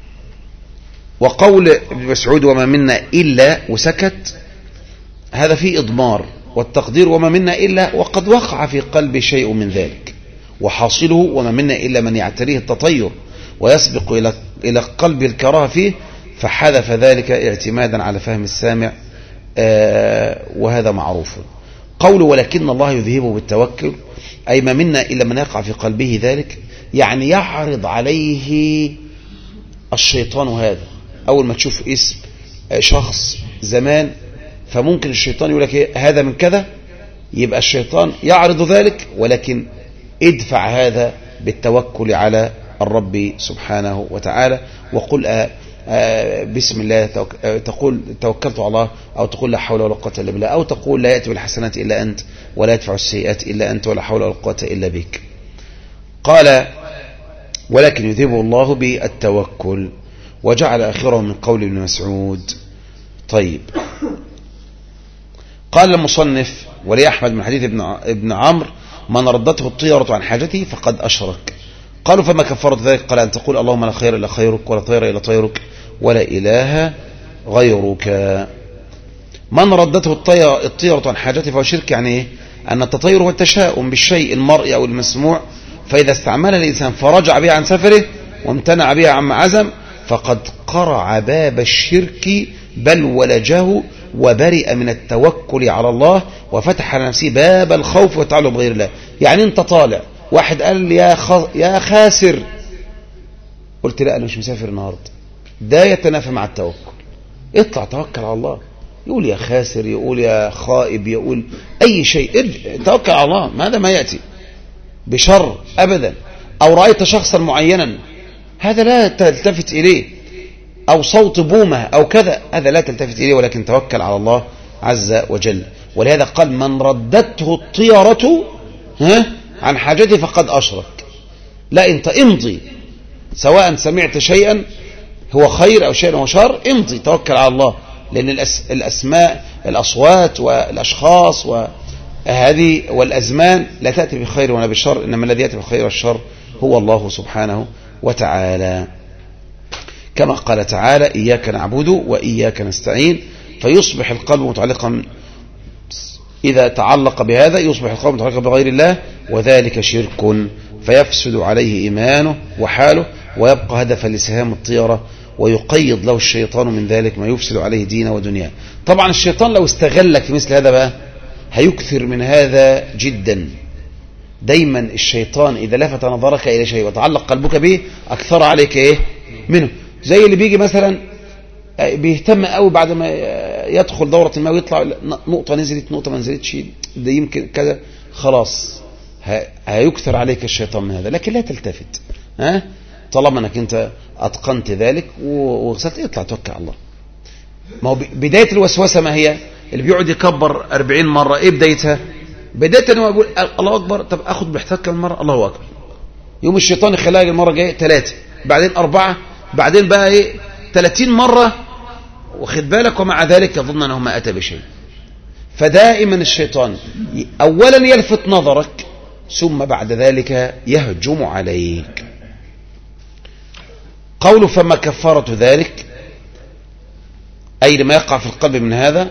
وقول ابن مسعود وما منا إلا وسكت، هذا فيه إضمار، والتقدير وما منا إلا وقد وقع في قلب شيء من ذلك، وحاصله وما منا إلا من يعتريه التطير ويسبق إلى قلب الكراهة فيه، فحذف ذلك اعتمادا على فهم السامع، وهذا معروف. قوله ولكن الله يذهبه بالتوكل، أي ما منا إلا من يقع في قلبه ذلك، يعني يعرض عليه الشيطان هذا. أول ما تشوف اسم شخص زمان فممكن الشيطان يقول لك هذا من كذا، يبقى الشيطان يعرض ذلك، ولكن ادفع هذا بالتوكل على الرب سبحانه وتعالى، وقل بسم الله، تقول توكلت على الله، أو تقول لا حول ولا قوة إلا بالله، أو تقول لا يأتي بالحسنات إلا أنت ولا يدفع السيئات إلا أنت ولا حول ولا قوة إلا بك. قال ولكن يذهبه الله بالتوكل، وجعل آخره من قول ابن مسعود. طيب، قال المصنف ولي أحمد من حديث ابن عمرو من ردته الطيرة عن حاجته فقد أشرك. قالوا فما كفرت ذلك؟ قال أن تقول اللهم لا خير إلا خيرك ولا طير إلا طيرك ولا إله غيرك. من ردته الطيرة عن حاجته فهو شرك. يعني إيه؟ أن التطير هو التشاؤم بالشيء المرئي أو المسموع، فإذا استعمل الإنسان فرجع بها عن سفره وامتنع بها عما عزم فقد قرع باب الشرك بل ولجه وبرئ من التوكل على الله، وفتح على نفسه باب الخوف والتعلق بغير الله. يعني انت طالع واحد قال لي يا خاسر، قلت لا انا مش مسافر النهارده، ده يتنافى مع التوكل. اطلع توكل على الله، يقول يا خاسر، يقول يا خائب، يقول اي شيء، توكل على الله، ما هذا ما يأتي بشر ابدا. او رأيت شخصا معينا هذا لا تلتفت اليه، او صوت بومه او كذا، هذا لا تلتفت اليه، ولكن توكل على الله عز وجل. ولهذا قال من ردته الطيرة عن حاجته فقد أشرك. لا، انت امضي، سواء سمعت شيئا هو خير او شيئا هو شر، امضي توكل على الله، لان الاسماء، الاصوات والاشخاص وهذه والازمان لا تأتي بخير ولا بالشر، انما الذي يأتي بخير والشر هو الله سبحانه وتعالى. كما قال تعالى إياك نعبد وإياك نستعين، فيصبح القلب متعلقا، إذا تعلق بهذا يصبح القلب متعلقا بغير الله، وذلك شرك، فيفسد عليه إيمانه وحاله، ويبقى هدفا لسهام الطيرة، ويقيض له الشيطان من ذلك ما يفسد عليه دينه ودنياه. طبعا الشيطان لو استغلك في مثل هذا بقى هيكثر من هذا جدا. دايما الشيطان إذا لفت نظرك إلى شيء وتعلق قلبك به أكثر عليك منه. زي اللي بيجي مثلا بيهتم قوي بعد ما يدخل دورة الماء ويطلع نقطة نزلت نقطة ما نزلتش، ده يمكن كذا، خلاص هيكثر عليك الشيطان من هذا. لكن لا تلتفت، طالما انك انت اتقنت ذلك وغسلت، اطلع توكل على الله. ما هو بداية الوسوسة ما هي؟ اللي بيقعد يكبر 40 مرة، ايه بدايتها؟ بداية انه يقول الله اكبر، طب اخد باحتكاك كم مرة الله اكبر، يوم الشيطان يخليها المرة الجاية 3، بعدين 4، بعدين بقى 30 مرة، واخد بالك، ومع ذلك يظن انه ما اتى بشيء. فدائما الشيطان اولا يلفت نظرك، ثم بعد ذلك يهجم عليك. قوله فما كفارة ذلك، أي لما يقع في القلب من هذا،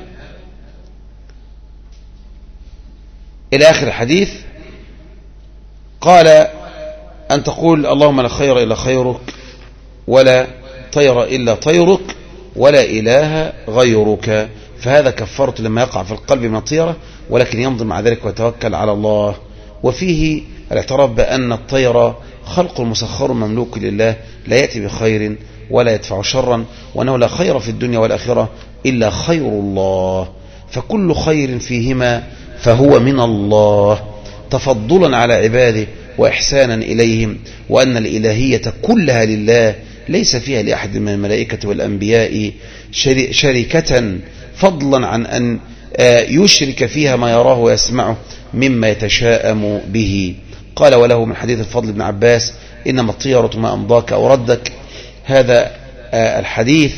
إلى آخر الحديث. قال أن تقول اللهم لا خير إلا خيرك ولا طير إلا طيرك ولا إله غيرك، فهذا كفارة لما يقع في القلب من الطيرة، ولكن يمضي مع ذلك ويتوكل على الله. وفيه الاعتراف بأن الطير خلق مسخر مملوك لله، لا يأتي بخير ولا يدفع شرا، وأنه لا خير في الدنيا والآخرة إلا خير الله، فكل خير فيهما فهو من الله تفضلا على عباده وإحسانا إليهم، وأن الإلهية كلها لله ليس فيها لأحد من الملائكة والأنبياء شركة، فضلا عن أن يشرك فيها ما يراه ويسمعه مما يتشاءم به. قال وله من حديث الفضل بن عباس إنما الطيرة ما أمضاك أو ردك. هذا الحديث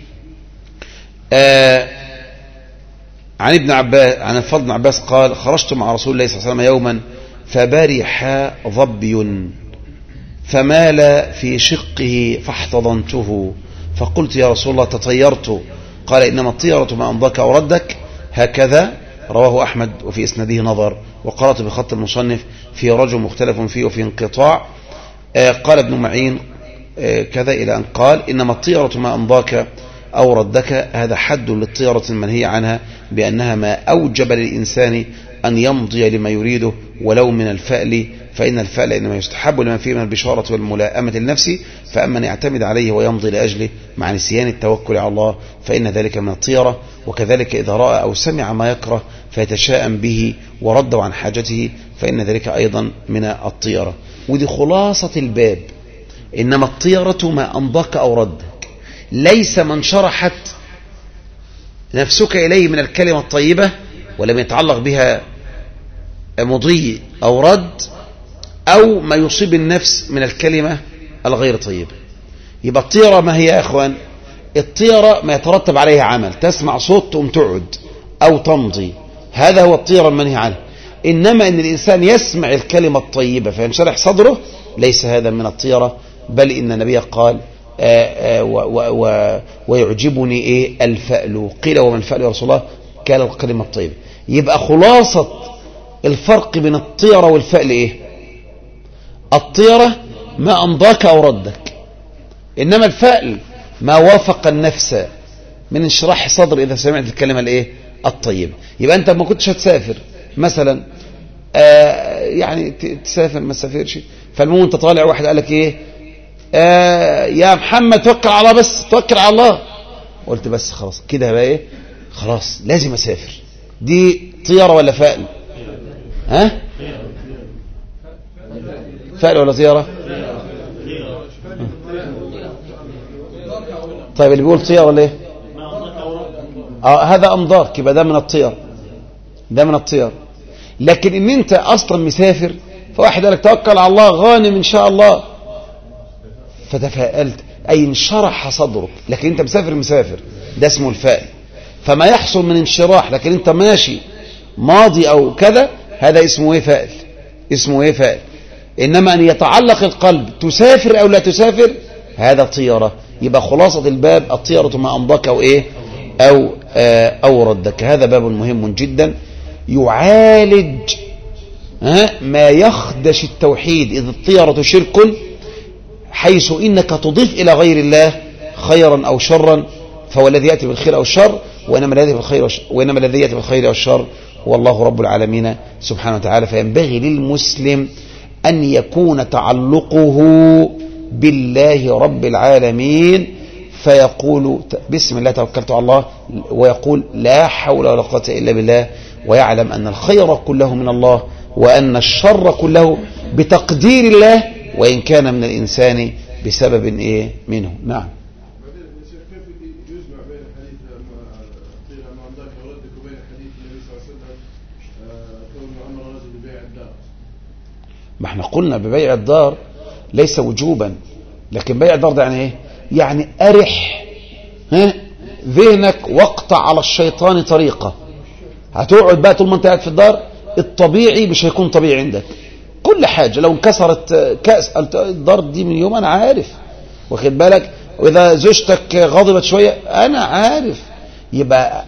عن ابن عباس عن الفضل بن عباس قال خرجت مع رسول الله صلى الله عليه وسلم يوما فبرح ظبي فمال في شقه فاحتضنته فقلت يا رسول الله تطيرت. قال إنما الطيرة ما أمضاك أو ردك. هكذا رواه أحمد وفي إسناده نظر، وقرأت بخط المصنف في رجل مختلف فيه وفي انقطاع. قال ابن معين كذا إلى أن قال إنما الطيرة ما أمضاك أو ردك. هذا حد للطيرة المنهي عنها بأنها ما أوجب للإنسان أن يمضي لما يريده ولو من الفأل، فإن الفأل إنما يستحب لما فيه من البشارة والملائمة للنفس، فأما أن يعتمد عليه ويمضي لأجله مع نسيان التوكل على الله فإن ذلك من الطيرة. وكذلك إذا رأى أو سمع ما يكره فيتشاءم به ورد عن حاجته فإن ذلك أيضا من الطيرة. ودي خلاصة الباب، إنما الطيرة ما أمضاك أو ردك، ليس من شرحت نفسك إليه من الكلمة الطيبة ولم يتعلق بها مضي أو رد، أو ما يصيب النفس من الكلمة الغير طيبة. يبقى الطيرة ما هي يا أخوان؟ الطيرة ما يترتب عليها عمل، تسمع صوت تقوم تقعد أو تمضي، هذا هو الطيرة المنهي عنها. إنما أن الإنسان يسمع الكلمة الطيبة فينشرح صدره، ليس هذا من الطيرة، بل إن النبي قال ويعجبني الفأل. قيل وما الفأل يا رسول الله؟ قال الكلمة الطيبة. يبقى خلاصة الفرق بين الطيرة والفأل الطيرة ما أمضاك أو ردك، إنما الفأل ما وافق النفس من انشراح صدر إذا سمعت الكلمة الطيبة. يبقى أنت ما كنتش هتسافر مثلا، يعني تسافر ما تسافرش، فالمهم أنت طالع واحد قال لك يا محمد توكل على الله، بس توكل على الله، قلت بس خلاص كده بقى خلاص لازم أسافر. دي طيرة ولا فأل؟ فأل ولا طيرة؟ طيب اللي بيقول طيرة ولا هذا أمضاك، يبقى ده من الطير، ده من الطير. لكن ان انت اصلا مسافر فواحد قال لك توكل على الله غانم ان شاء الله، فتفائلت اي انشرح صدرك، لكن انت مسافر، ده اسمه الفائل. فما يحصل من انشراح لكن انت ماشي ماضي او كذا، هذا اسمه فائل، اسمه فائل. انما ان يتعلق القلب تسافر او لا تسافر، هذا طيرة. يبقى خلاصة الباب الطيرة ما أمضاك أو ردك. هذا باب مهم جدا يعالج ما يخدش التوحيد، إذ الطيرة شرك، حيث إنك تضيف إلى غير الله خيرا أو شرا، فهو الذي يأتي بالخير أو الشر، وإنما الذي يأتي بالخير أو الشر هو الله رب العالمين سبحانه وتعالى. فينبغي للمسلم أن يكون تعلقه بالله رب العالمين، فيقول بسم الله توكلت على الله، ويقول لا حول ولا قوة إلا بالله، ويعلم أن الخير كله من الله وأن الشر كله بتقدير الله، وإن كان من الإنسان بسبب منه. نعم. ما احنا قلنا ببيع الدار ليس وجوبا، لكن بيع الدار ده يعني يعني أرح ذهنك واقطع على الشيطان طريقة. هتقعد بقى طول ما انت قاعد في الدار، الطبيعي مش هيكون طبيعي عندك. كل حاجة لو انكسرت كأس الدار دي من يوم، أنا عارف، واخد بالك، وإذا زوجتك غضبت شوية أنا عارف، يبقى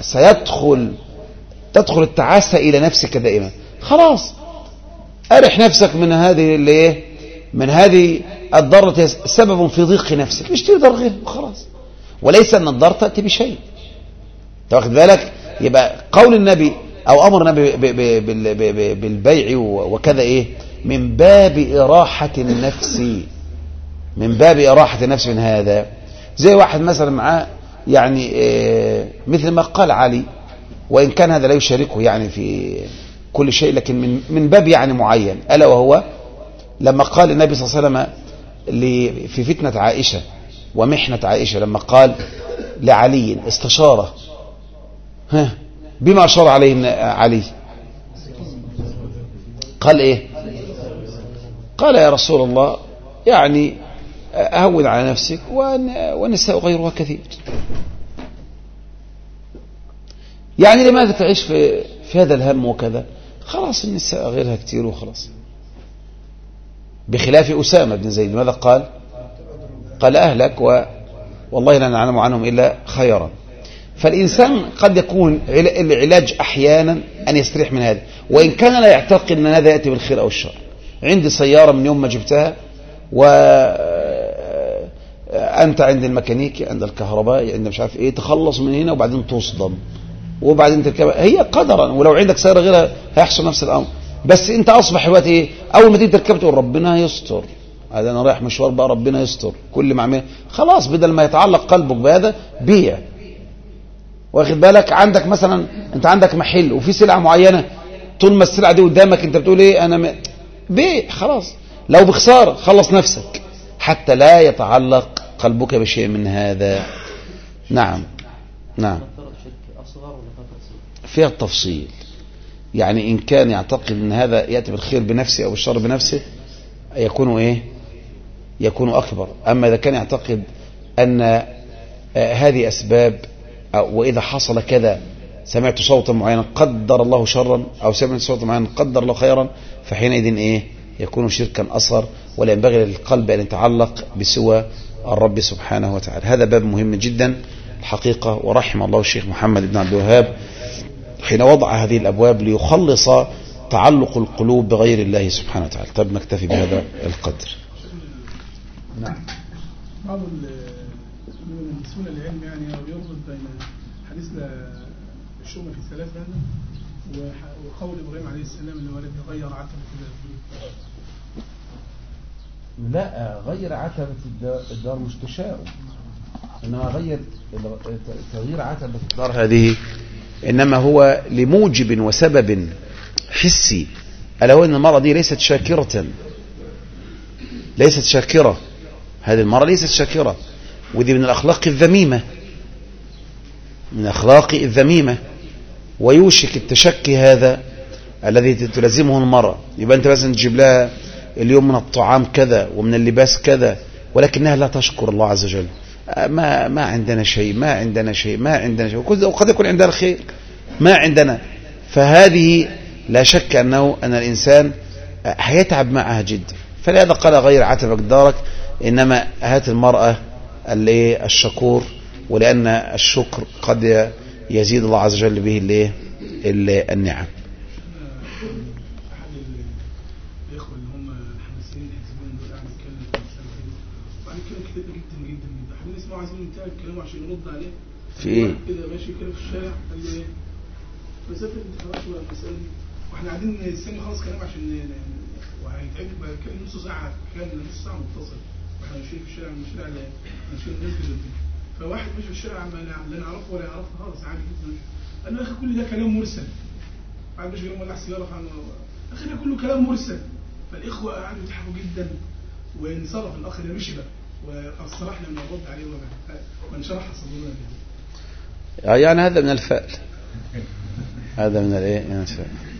تدخل التعاسة إلى نفسك دائما. خلاص أرح نفسك من هذه من هذه الضرة، سبب في ضيق نفسك، اشتري دار غيره خلاص، وليس أن الضر تأتي بشيء. واخد بالك؟ يبقى قول النبي أو أمر النبي بالبيع وكذا من باب إراحة النفس، من باب إراحة النفس من هذا. زي واحد مثلا معاه يعني مثل ما قال علي، وإن كان هذا لا يشاركه يعني في كل شيء، لكن من باب يعني معين، ألا وهو لما قال النبي صلى الله عليه وسلم في فتنة عائشة ومحنة عائشة، لما قال لعلي استشاره، بما أشار عليه علي، قال قال يا رسول الله يعني أهون على نفسك والنساء غيرها كثير، يعني لماذا تعيش في هذا الهم وكذا؟ خلاص النساء غيرها كثير وخلاص. بخلاف أسامة بن زيد ماذا قال أهلك والله لا نعلم عنهم إلا خيرا. فالإنسان قد يكون العلاج أحيانا أن يستريح من هذا، وإن كان لا يعتقد أن هذا يأتي بالخير أو الشر. عندي سيارة من يوم ما جبتها وأنت عند الميكانيكي عند الكهربائي عند مش عارف إيه، تخلص من هنا وبعدين تصدم وبعدين تركبها، هي قدرا. ولو عندك سيارة غيرها هيحصل نفس الأمر، بس أنت أصبح الوقت إيه؟ أول ما تيجي تركب تقول ربنا يستر، هذا أنا رايح مشوار بقى ربنا يستر، كل ما أعمل خلاص بدل ما يتعلق قلبك بهذا بيع. واخد بالك؟ عندك مثلا أنت عندك محل وفي سلعة معينة، طول ما السلعة دي قدامك أنت بتقول إيه أنا بيع خلاص، لو بخسارة خلص نفسك حتى لا يتعلق قلبك بشيء من هذا. نعم فيها التفصيل، يعني إن كان يعتقد أن هذا يأتي بالخير بنفسه أو الشر بنفسه يكون إيه؟ يكون أكبر. أما إذا كان يعتقد أن هذه أسباب، وإذا حصل كذا سمعت صوتا معينا قدر الله شرا، أو سمعت صوتا معينا قدر الله خيرا، فحينئذ إيه؟ يكون شركا أصغر، ولا ينبغي للقلب أن يتعلق بسوى الرب سبحانه وتعالى. هذا باب مهم جدا الحقيقة، ورحم الله الشيخ محمد بن عبد الوهاب حين وضع هذه الأبواب ليخلص تعلق القلوب بغير الله سبحانه وتعالى. طيب نكتفي بهذا القدر. نعم. بعض المسؤول العلم يعني يربط بين حديث الشؤم في الثلاث وقول إبراهيم عليه السلام اللي ولد غير عتبة الدار. لا، غير عتبة الدار مش تشاء، إنما تغيير عتبة الدار هذه إنما هو لموجب وسبب حسي، ألا هو أن المرأة دي ليست شاكرة، هذه المرأة ليست شاكرة، ودي من الأخلاق الذميمة، ويوشك التشكي هذا الذي تلزمه المرأة. يبقى أنت مثلا تجيب لها اليوم من الطعام كذا ومن اللباس كذا، ولكنها لا تشكر الله عز وجل. ما عندنا شيء، وقد يكون عندها الخير ما عندنا. فهذه لا شك أن الإنسان هيتعب معها جدا. فلهذا قال غير عتبك دارك، إنما هات المرأة الشكور، ولأن الشكر قد يزيد الله عز وجل به النعم. عشان يرد عليه في ايه كده ماشي كده في الشارع، قال لي مسافه الانتخابات والمساله دي واحنا قاعدين نستنى خلاص كلام عشان وهيتعمل بقى كام نص ساعه متصل واحنا ماشيين في الشارع، ماشيين الناس كده. فواحد ماشي في الشارع لا نعرفه ولا يعرفه خالص، عادي جدا. قال له يا اخي كل ده كلام مرسل، قاعد مش جاي مولع سياره اخي ده كله كلام مرسل. فالاخوه قعدوا يضحكوا جدا، وانصرف الاخ ده مشي بقى، وأصرحنا من الرد عليه وانشرح صدورنا. يعني هذا من الفأل، هذا من الفأل.